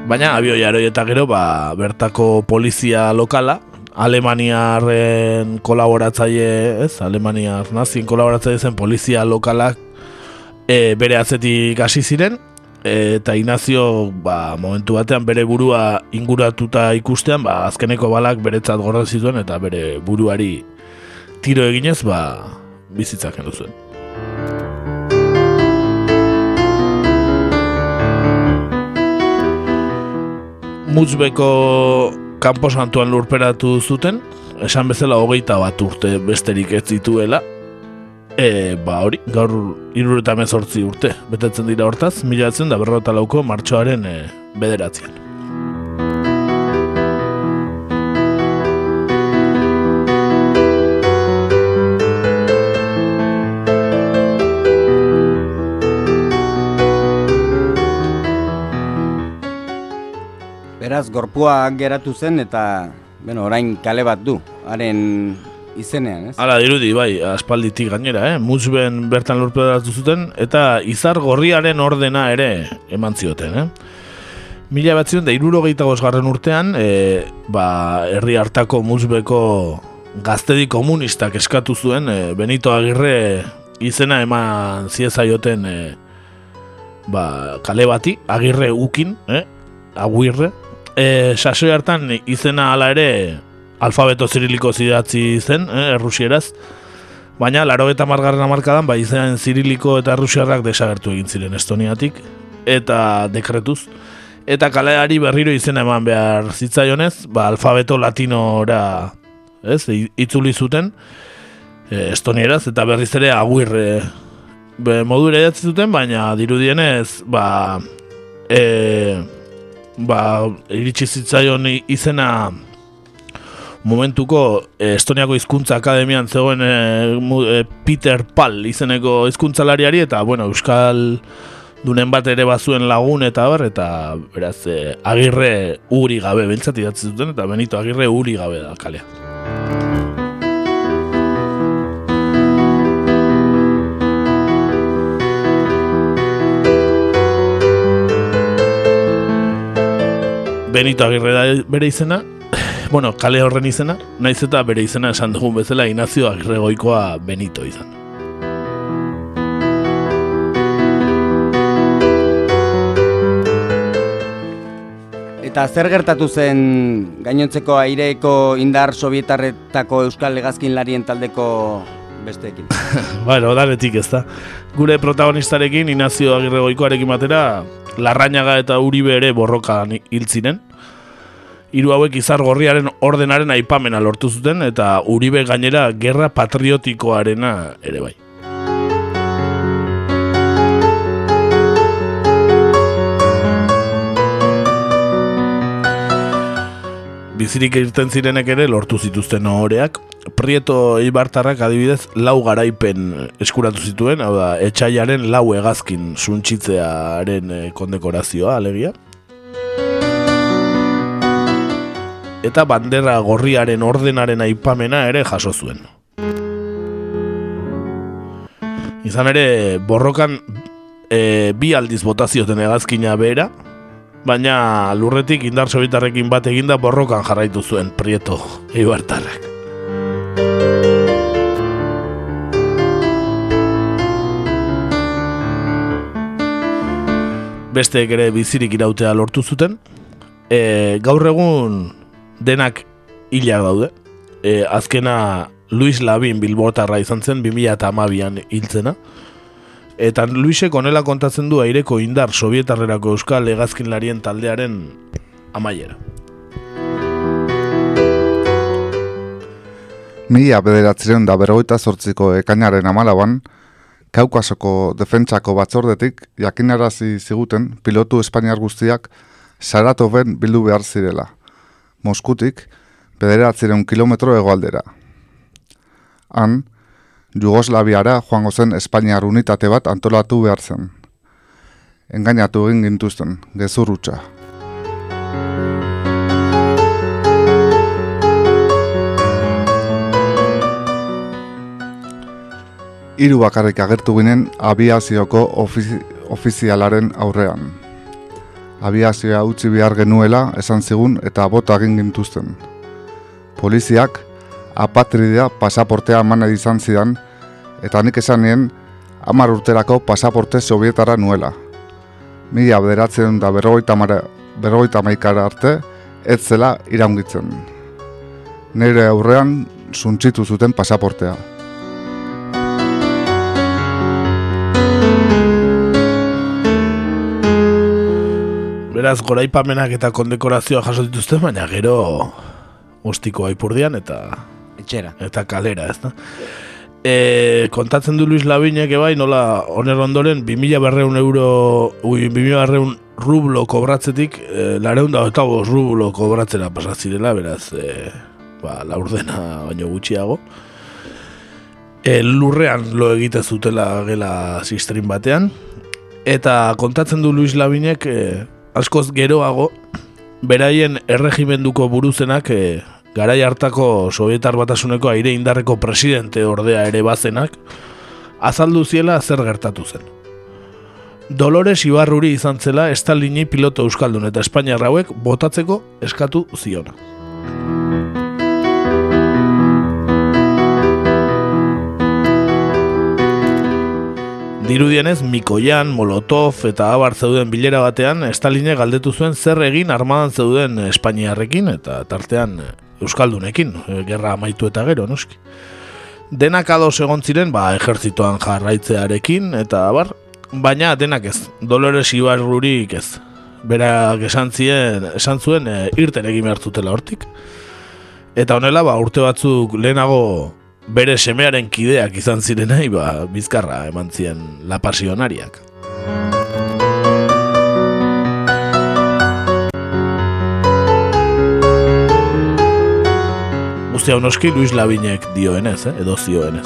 Baina abioiaroi eta gero ba, bertako polizia lokala, Alemaniarren kolaboratzaile, ez? Alemaniar nazien kolaboratzaile zen polizia lokalak e, bere atzetik hasi ziren, e, eta Inazio ba, momentu batean bere burua inguratuta ikustean, ba, azkeneko balak beretzat gorde zituen eta bere buruari tiro eginez ba, bizitzak kendu zuen. Mutzbeko kanpo santuan lurperatu zuten, esan bezala hogeita bat urte besterik ez zituela, e, ba hori, gaur hirurogeita hemezortzi urte betetzen dira hortaz, mila bederatziehun eta berrogeita lauko martxoaren e, bederatzian. Beraz, gorpua geratu zen eta, bueno, orain kale bat du, haren izenean, ez? Hala dirudi, bai, aspalditik gainera, eh? Mutzben bertan lurperatu zuten, eta Izar Gorriaren ordena ere eman zioten, eh? Mila batzion da hirurogeita bosgarren urtean, e, ba, herri hartako Mutzbeko gaztedi komunistak eskatu zuen, e, Benito Agirre izena eman ziezaioten e, ba, kale bati, Agirre ukin, eh? Agirre. E, sasoi hartan izena hala ere alfabeto ziriliko zidatzi zen, eh, errusieraz, baina laurogeita hamargarren hamarkadan ba, izen ziriliko eta errusiarrak desagertu egin ziren Estoniatik, eta dekretuz, eta kaleari berriro izena eman behar zitzaionez, ba, alfabeto latinora ez, itzuli zuten e, Estonieraz, eta berriz ere Agirre modura idatzi zuten, baina dirudienez ba, e, ba, iritsi zitzaion izena momentuko eh, Estoniako hizkuntza akademian zegoen eh, Peter Pal izeneko hizkuntzalariari, eta bueno, Euskal dunen bat ere bazuen lagun eta bar, eta beraz eh, Agirre uri gabe beltzat idatzi zuten, eta Benito Agirre uri gabe da kalea. Benito Agirre da bere izena, bueno, kale horren izena, naiz eta bere izena esan dugun bezala Inazio Agirre Goikoa Benito izan. Eta zer gertatu zen gainontzeko aireeko indar sovietarretako euskal hegazkinlarien taldeko besteekin? Bueno, danetik ez da. Gure protagonistarekin, Inazio Agirre Goikoarekin batera, Larrañaga eta Uribe ere borrokan hil ziren. Hiru hauek Izar Gorriaren ordenaren aipamena lortu zuten, eta Uribe gainera gerra patriotikoarena ere bai. Bizirik irten zirenek ere lortu zituzten ohoreak. Prieto eibartarrak adibidez lau garaipen eskuratu zituen, hau da, Etxaiaren lau hegazkin suntsitzearen kondekorazioa, alegia. Eta bandera gorriaren ordenaren aipamena ere jaso zuen. Izan ere, borrokan e, bi aldiz botazioten hegazkina behera, baina lurretik indar sobietarrekin bat eginda borrokan jarraitu zuen Prieto eibartarrak. Besteek ere bizirik irautea lortu zuten. E, gaur egun denak hilak daude. E, azkena Luis Labin bilbotarra izan zen bi mila hamabian hiltzena. Eta Luisek honela kontatzen du aireko indar sovietarrerako euskal hegazkinlarien taldearen amaiera. Mila bederatziehun eta berrogeita zortziko ekainaren hamalauan, Kaukasoko defentsako batzordetik jakinarazi ziguten pilotu espainiar guztiak Saratoven bildu behar zirela, Moskutik bederatziehun kilometro hegoaldera. Han, Jugoslaviara joango zen Espainiar unitate bat antolatu behar zen. Engainatu egin gintuzten, gezur hutsa. Hiru bakarrik agertu ginen abiazioko ofizi, ofizialaren aurrean. abiazioa utzi behar genuela esan zigun eta bota egin gintuzten. Poliziak apatridea pasaportea eman izan zidan eta nik esan nien hamar urterako pasaporte sovietara nuela. Mila bederatzen da berrogeita hamaikara arte ez zela iraungitzen. Nire aurrean suntzitu zuten pasaportea. Beraz, goraipamenak eta kondekorazioa jaso dituzte, baina gero ostiko aipurdian eta etxera eta kalera, ez da? E, kontatzen du Luis Lavinek bai, nola honer ondoren bi mila berrehun euro, ui, bi mila berrehun rublo kobratzetik, e, lareun da eta bost rublo kobratzera pasazirela, beraz, e, ba, laurdena baino gutxiago. E, lurrean lo egite zutela gela sistrin batean, eta kontatzen du Luis Lavinek, e, askoz geroago, beraien erregimenduko buruzenak, e, garai hartako Sovietar Batasuneko aire indarreko presidente ordea ere bazenak, azaldu ziela zer gertatu zen. Dolores Ibarruri izan zela Stalini piloto euskaldun eta Espainiar hauek botatzeko eskatu ziona. Dirudienez, Mikoyan, Molotov eta abar zeuden bilera batean, Stalinek galdetu zuen zer egin armadan zeuden Espainiarrekin eta tartean euskaldunekin, gerra amaitu eta gero, noski. Denak ados egon ziren, ba, ejertzitoan jarraitzearekin, eta abar, baina denak ez, Dolores Ibarrurik ez. Berak esan zien, esan zuen, e, irten egin behar zutela hortik. Eta honela, ba, urte batzuk lehenago bere semearen kideak izan zirenei, ba, bizkarra eman zien la pasionariak. Guztia honoski Luis Lavinek dioenez, eh? edo zioenez.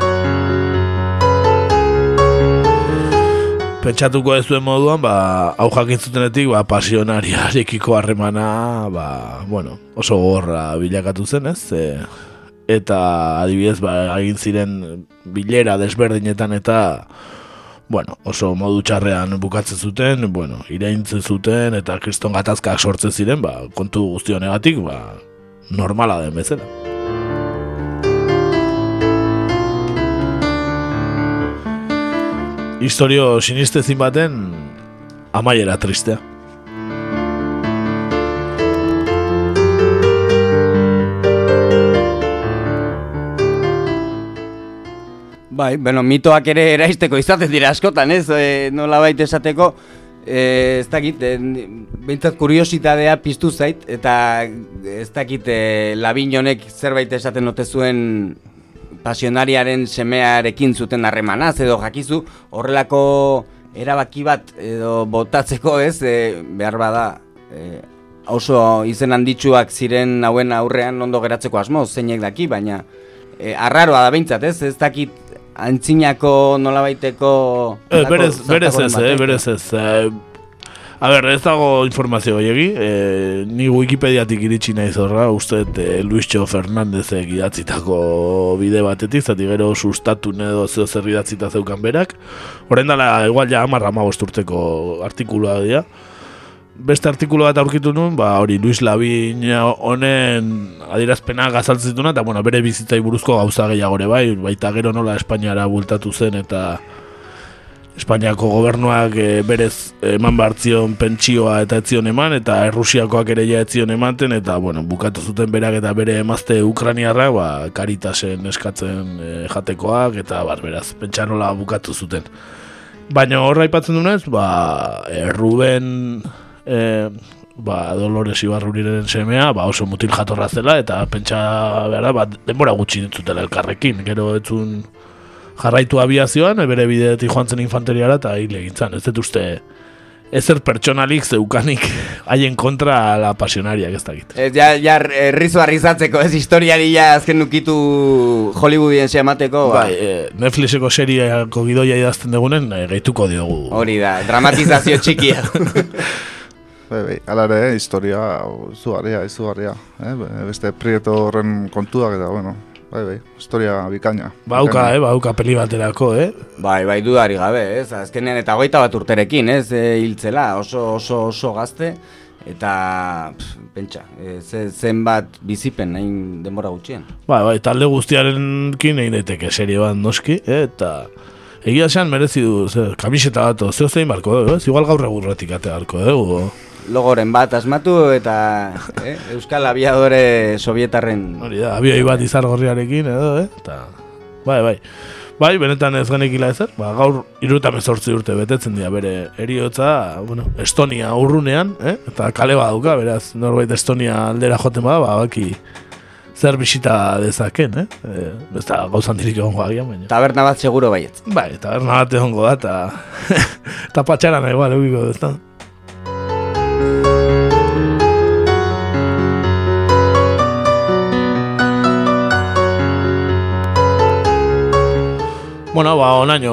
Pentsatuko ez zuen moduan, ba, hau jakintzutenetik, ba, pasionariarekiko harremana, ba, bueno, oso gorra bilakatu zen, ez? E, eta adibidez, ba, egin ziren bilera desberdinetan eta, bueno, oso modu txarrean bukatzen zuten, bueno, iraintzen zuten eta kriston gatazkak sortzen ziren, ba, kontu guzti honegatik, ba, normala den bezala. Historio sinistezin baten amaiera tristea. Bai, bueno, mitoak ere eraisteko izaten dira askotan, ez? E, nola baita esateko, e, ez dakit, e, behintzat kuriositadea piztu zait, eta ez dakit, e, Labin honek zerbait esaten ote zuen pasionariaren semearekin zuten harremanaz, edo jakizu, horrelako erabaki bat edo botatzeko, ez, e, behar bada, e, oso izen handitsuak ziren hauen aurrean ondo geratzeko asmo, zeinek daki, baina e, arraroa da behintzat, ez, ez dakit, antzinako nolabaiteko... Eh, berez, berez ez, eh, berez ez. Eh, a ber, ez dago informazio gehiagi. Eh, ni Wikipediatik iritsi naiz horra, uste eh, Luisxo Fernandezek idatzitako bide batetik, zati gero sustatun edo zeo zer idatzita zeukan berak. Horren dala, igual ja hamar hamabost urteko artikulua dira. Beste artikulu bat aurkitu nuen, ba, hori Luis Lavin honen adierazpena gazaltzen duna, eta bueno, bere bizitzai buruzko gauza gehiagore bai, baita gero nola Espainiara bultatu zen, eta Espainiako gobernuak e, berez eman behartzion pentsioa eta etzion eman, eta Errusiakoak ere ja etzion ematen, eta bueno, bukatu zuten berak eta bere emazte Ukraniarra, ba, Caritasen eskatzen e, jatekoak, eta bar, beraz, pentsa nola bukatu zuten. Baina horra aipatzen dunez, ba, e, Ruben... E, ba, Dolores Ibarruriren semea, ba, oso mutil jatorra zela, eta pentsa behar, ba, denbora gutxi ditzutela elkarrekin, gero etzun jarraitu abiazioan, bere bideetik joan zen infanteriara, eta hil egin zan, ez dut uste ezer pertsonalik zeukanik haien kontra la pasionariak ez dakit. Ez, ja, ja rizu arrizatzeko, ez, historiari ja azken nukitu Hollywoodien seamateko. Ba. Bai, e, Netflixeko seriako gidoia idazten dugunen, e, gehituko diogu. Hori da, dramatizazio txikia. Bai, bai, alare, historia izugarria, izugarria. Eh? Beste Prieto horren kontuak eta, bueno, Bai, bai, historia bikaina. Bauka, eh, bauka peli baterako, eh? Bai, bai, dudari gabe, ez? Azkenean eta hogeita bat urterekin, ez? E, hiltzela, oso, oso, oso gazte, eta, pff, pentsa, e, ze, zenbat bizipen, nahin denbora gutxien. Bai, bai, talde guztiarenkin egin daiteke serie bat noski, eh? Eta egia esan merezi du, ze, kamiseta bat, zeo zein barko, eh? Igual gaur egurretik ate barko, eh? Logoren bat asmatu eta eh, Euskal Abiadore Sovietarren... Hori da, abioi bat izar gorriarekin edo, eh? Eta, bai, bai. Bai, benetan ez genekila ezer, ba, gaur hirurogeita hemezortzi urte betetzen dira bere heriotza, bueno, Estonia urrunean, eh? Eta kale baduka, beraz, norbait Estonia aldera joten bada, ba, baki zer bisita dezaken, eh? E, ez da gauzandirik egongo agian, baina. Taberna bat seguro baietz. Bai, taberna bat egongo da, eta eta patxarana igual, eukiko ez da. Bueno, ba, onaino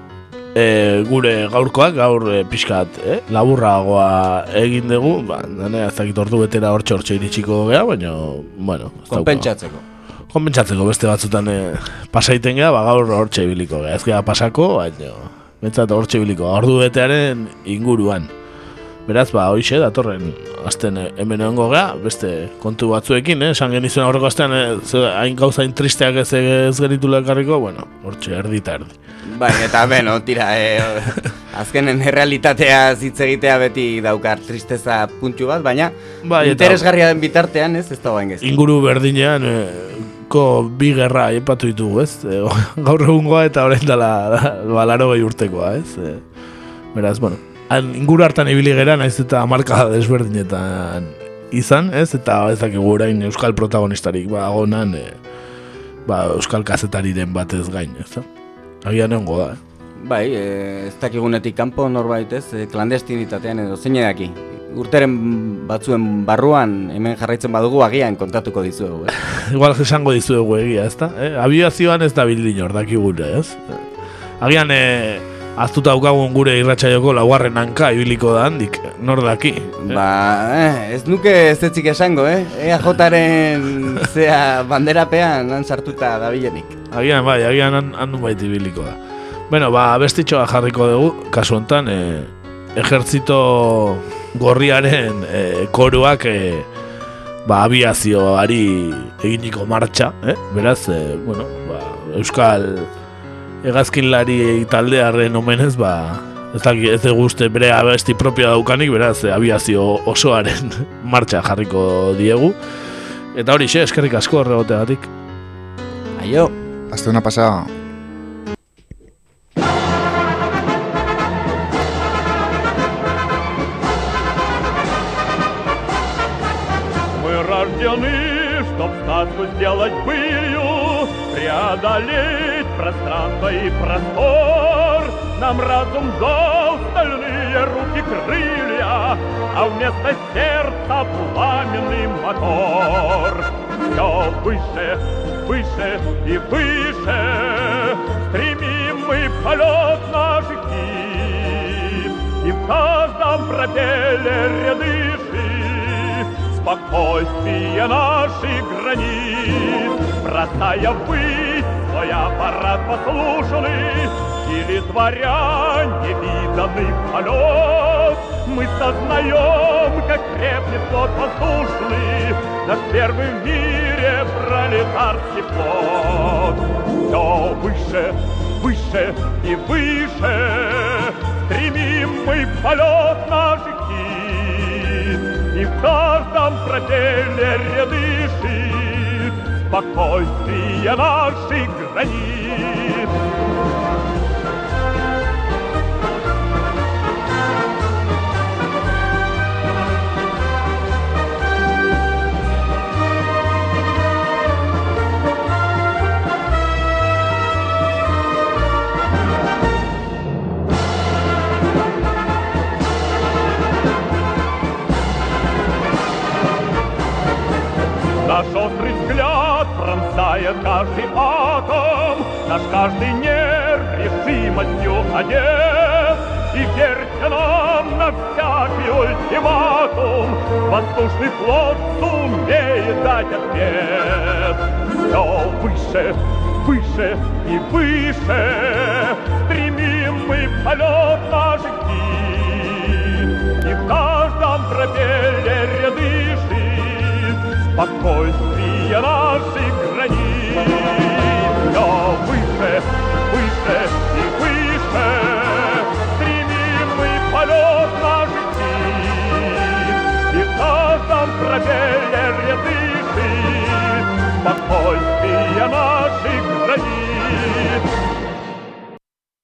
e, gure gaurkoak, gaur e, pixkat, eh, laburragoa egin dugu, ba, dane, ez dakit ordu betera hortxe hortxe iritsiko gea, baina, bueno... Konpentsatzeko. Konpentsatzeko beste batzutan e, pasaiten gea, ba, gaur hortxe ibiliko gea, ez gea pasako, baina, bentsat hortxe ibiliko, ordu betearen inguruan. Beraz, ba, hoixe, datorren azten hemen egongo gea, beste kontu batzuekin, eh? Esan genizuen aurreko aztean, eh, hain gauza hain tristeak ez, ez genitu lekarriko, bueno, hortxe, erdi eta erdi. Bai, eta beno, tira, eh, azkenen errealitatea hitz egitea beti daukar tristeza puntu bat, baina bai, interesgarria den bitartean, ez, ez da bain gezti. Inguru berdinean, eh, ko bi gerra aipatu ditugu, ez? E, gaur egungoa eta orain dela balaro gehi urtekoa, ez? E, beraz, bueno. Inguru hartan ibili gera, naiz eta marka desberdinetan izan, ez? Eta ez dakigu orain euskal protagonistarik ba, agonan e, ba, euskal kazetariren batez gain, ez? Agian egongo da, eh? Bai, e, ez dakigunetik kanpo norbait, ez? E, klandestinitatean edo zein edaki. Urteren batzuen barruan hemen jarraitzen badugu agian kontatuko dizuegu, ez? Igual esango dizuegu egia, ez da? Eh? Abiazioan ez da bildin hor dakigune, ez? Agian... E, aztuta daukagun gure irratsaioko laugarren hanka ibiliko da handik, nor daki. Ba, eh, ez nuke ez etzik esango, eh? E A Jaren zea banderapean han sartuta dabilenik. Agian, bai, agian handu baita ibiliko da. Bueno, ba, bestitxoa jarriko dugu, kasu honetan, e, ejertzito gorriaren e, koruak e, ba, abiazioari eginiko martxa, eh? Beraz, e, bueno, ba, Euskal... Hegazkinlari taldearen omenez, ba, ez da ez dugu uste bere abesti propioa daukanik, beraz, abiazio osoaren martxa jarriko diegu. Eta hori xe, eskerrik asko horregotegatik. Aio! Hasta una pasada. Мы рождены, чтоб сказку сделать былью, преодолеть пространство и простор. Нам разум дал стальные руки крылья, а вместо сердца пламенный мотор. Все выше, выше и выше стремим мы полет наших птиц, и в каждом пропеллере дышит спокойствие наших границ. Бросая ввысь свой аппарат послушный или творя невиданный полет, мы сознаем, как крепнет тот воздушный наш первый в мире пролетарский флот. Все выше, выше и выше стремим мы полет наших птиц, и в каждом пропеллере дышит спокойствие наших границ. Наш острый взгляд пронзает каждый атом, наш каждый нерв решимостью одет, И верьте нам на всякий ультиматум, воздушный флот сумеет дать ответ. Все выше, выше и выше стремим мы в полет наших птиц. И в каждом пропеллере дышит спокойствие наших границ. Все выше, выше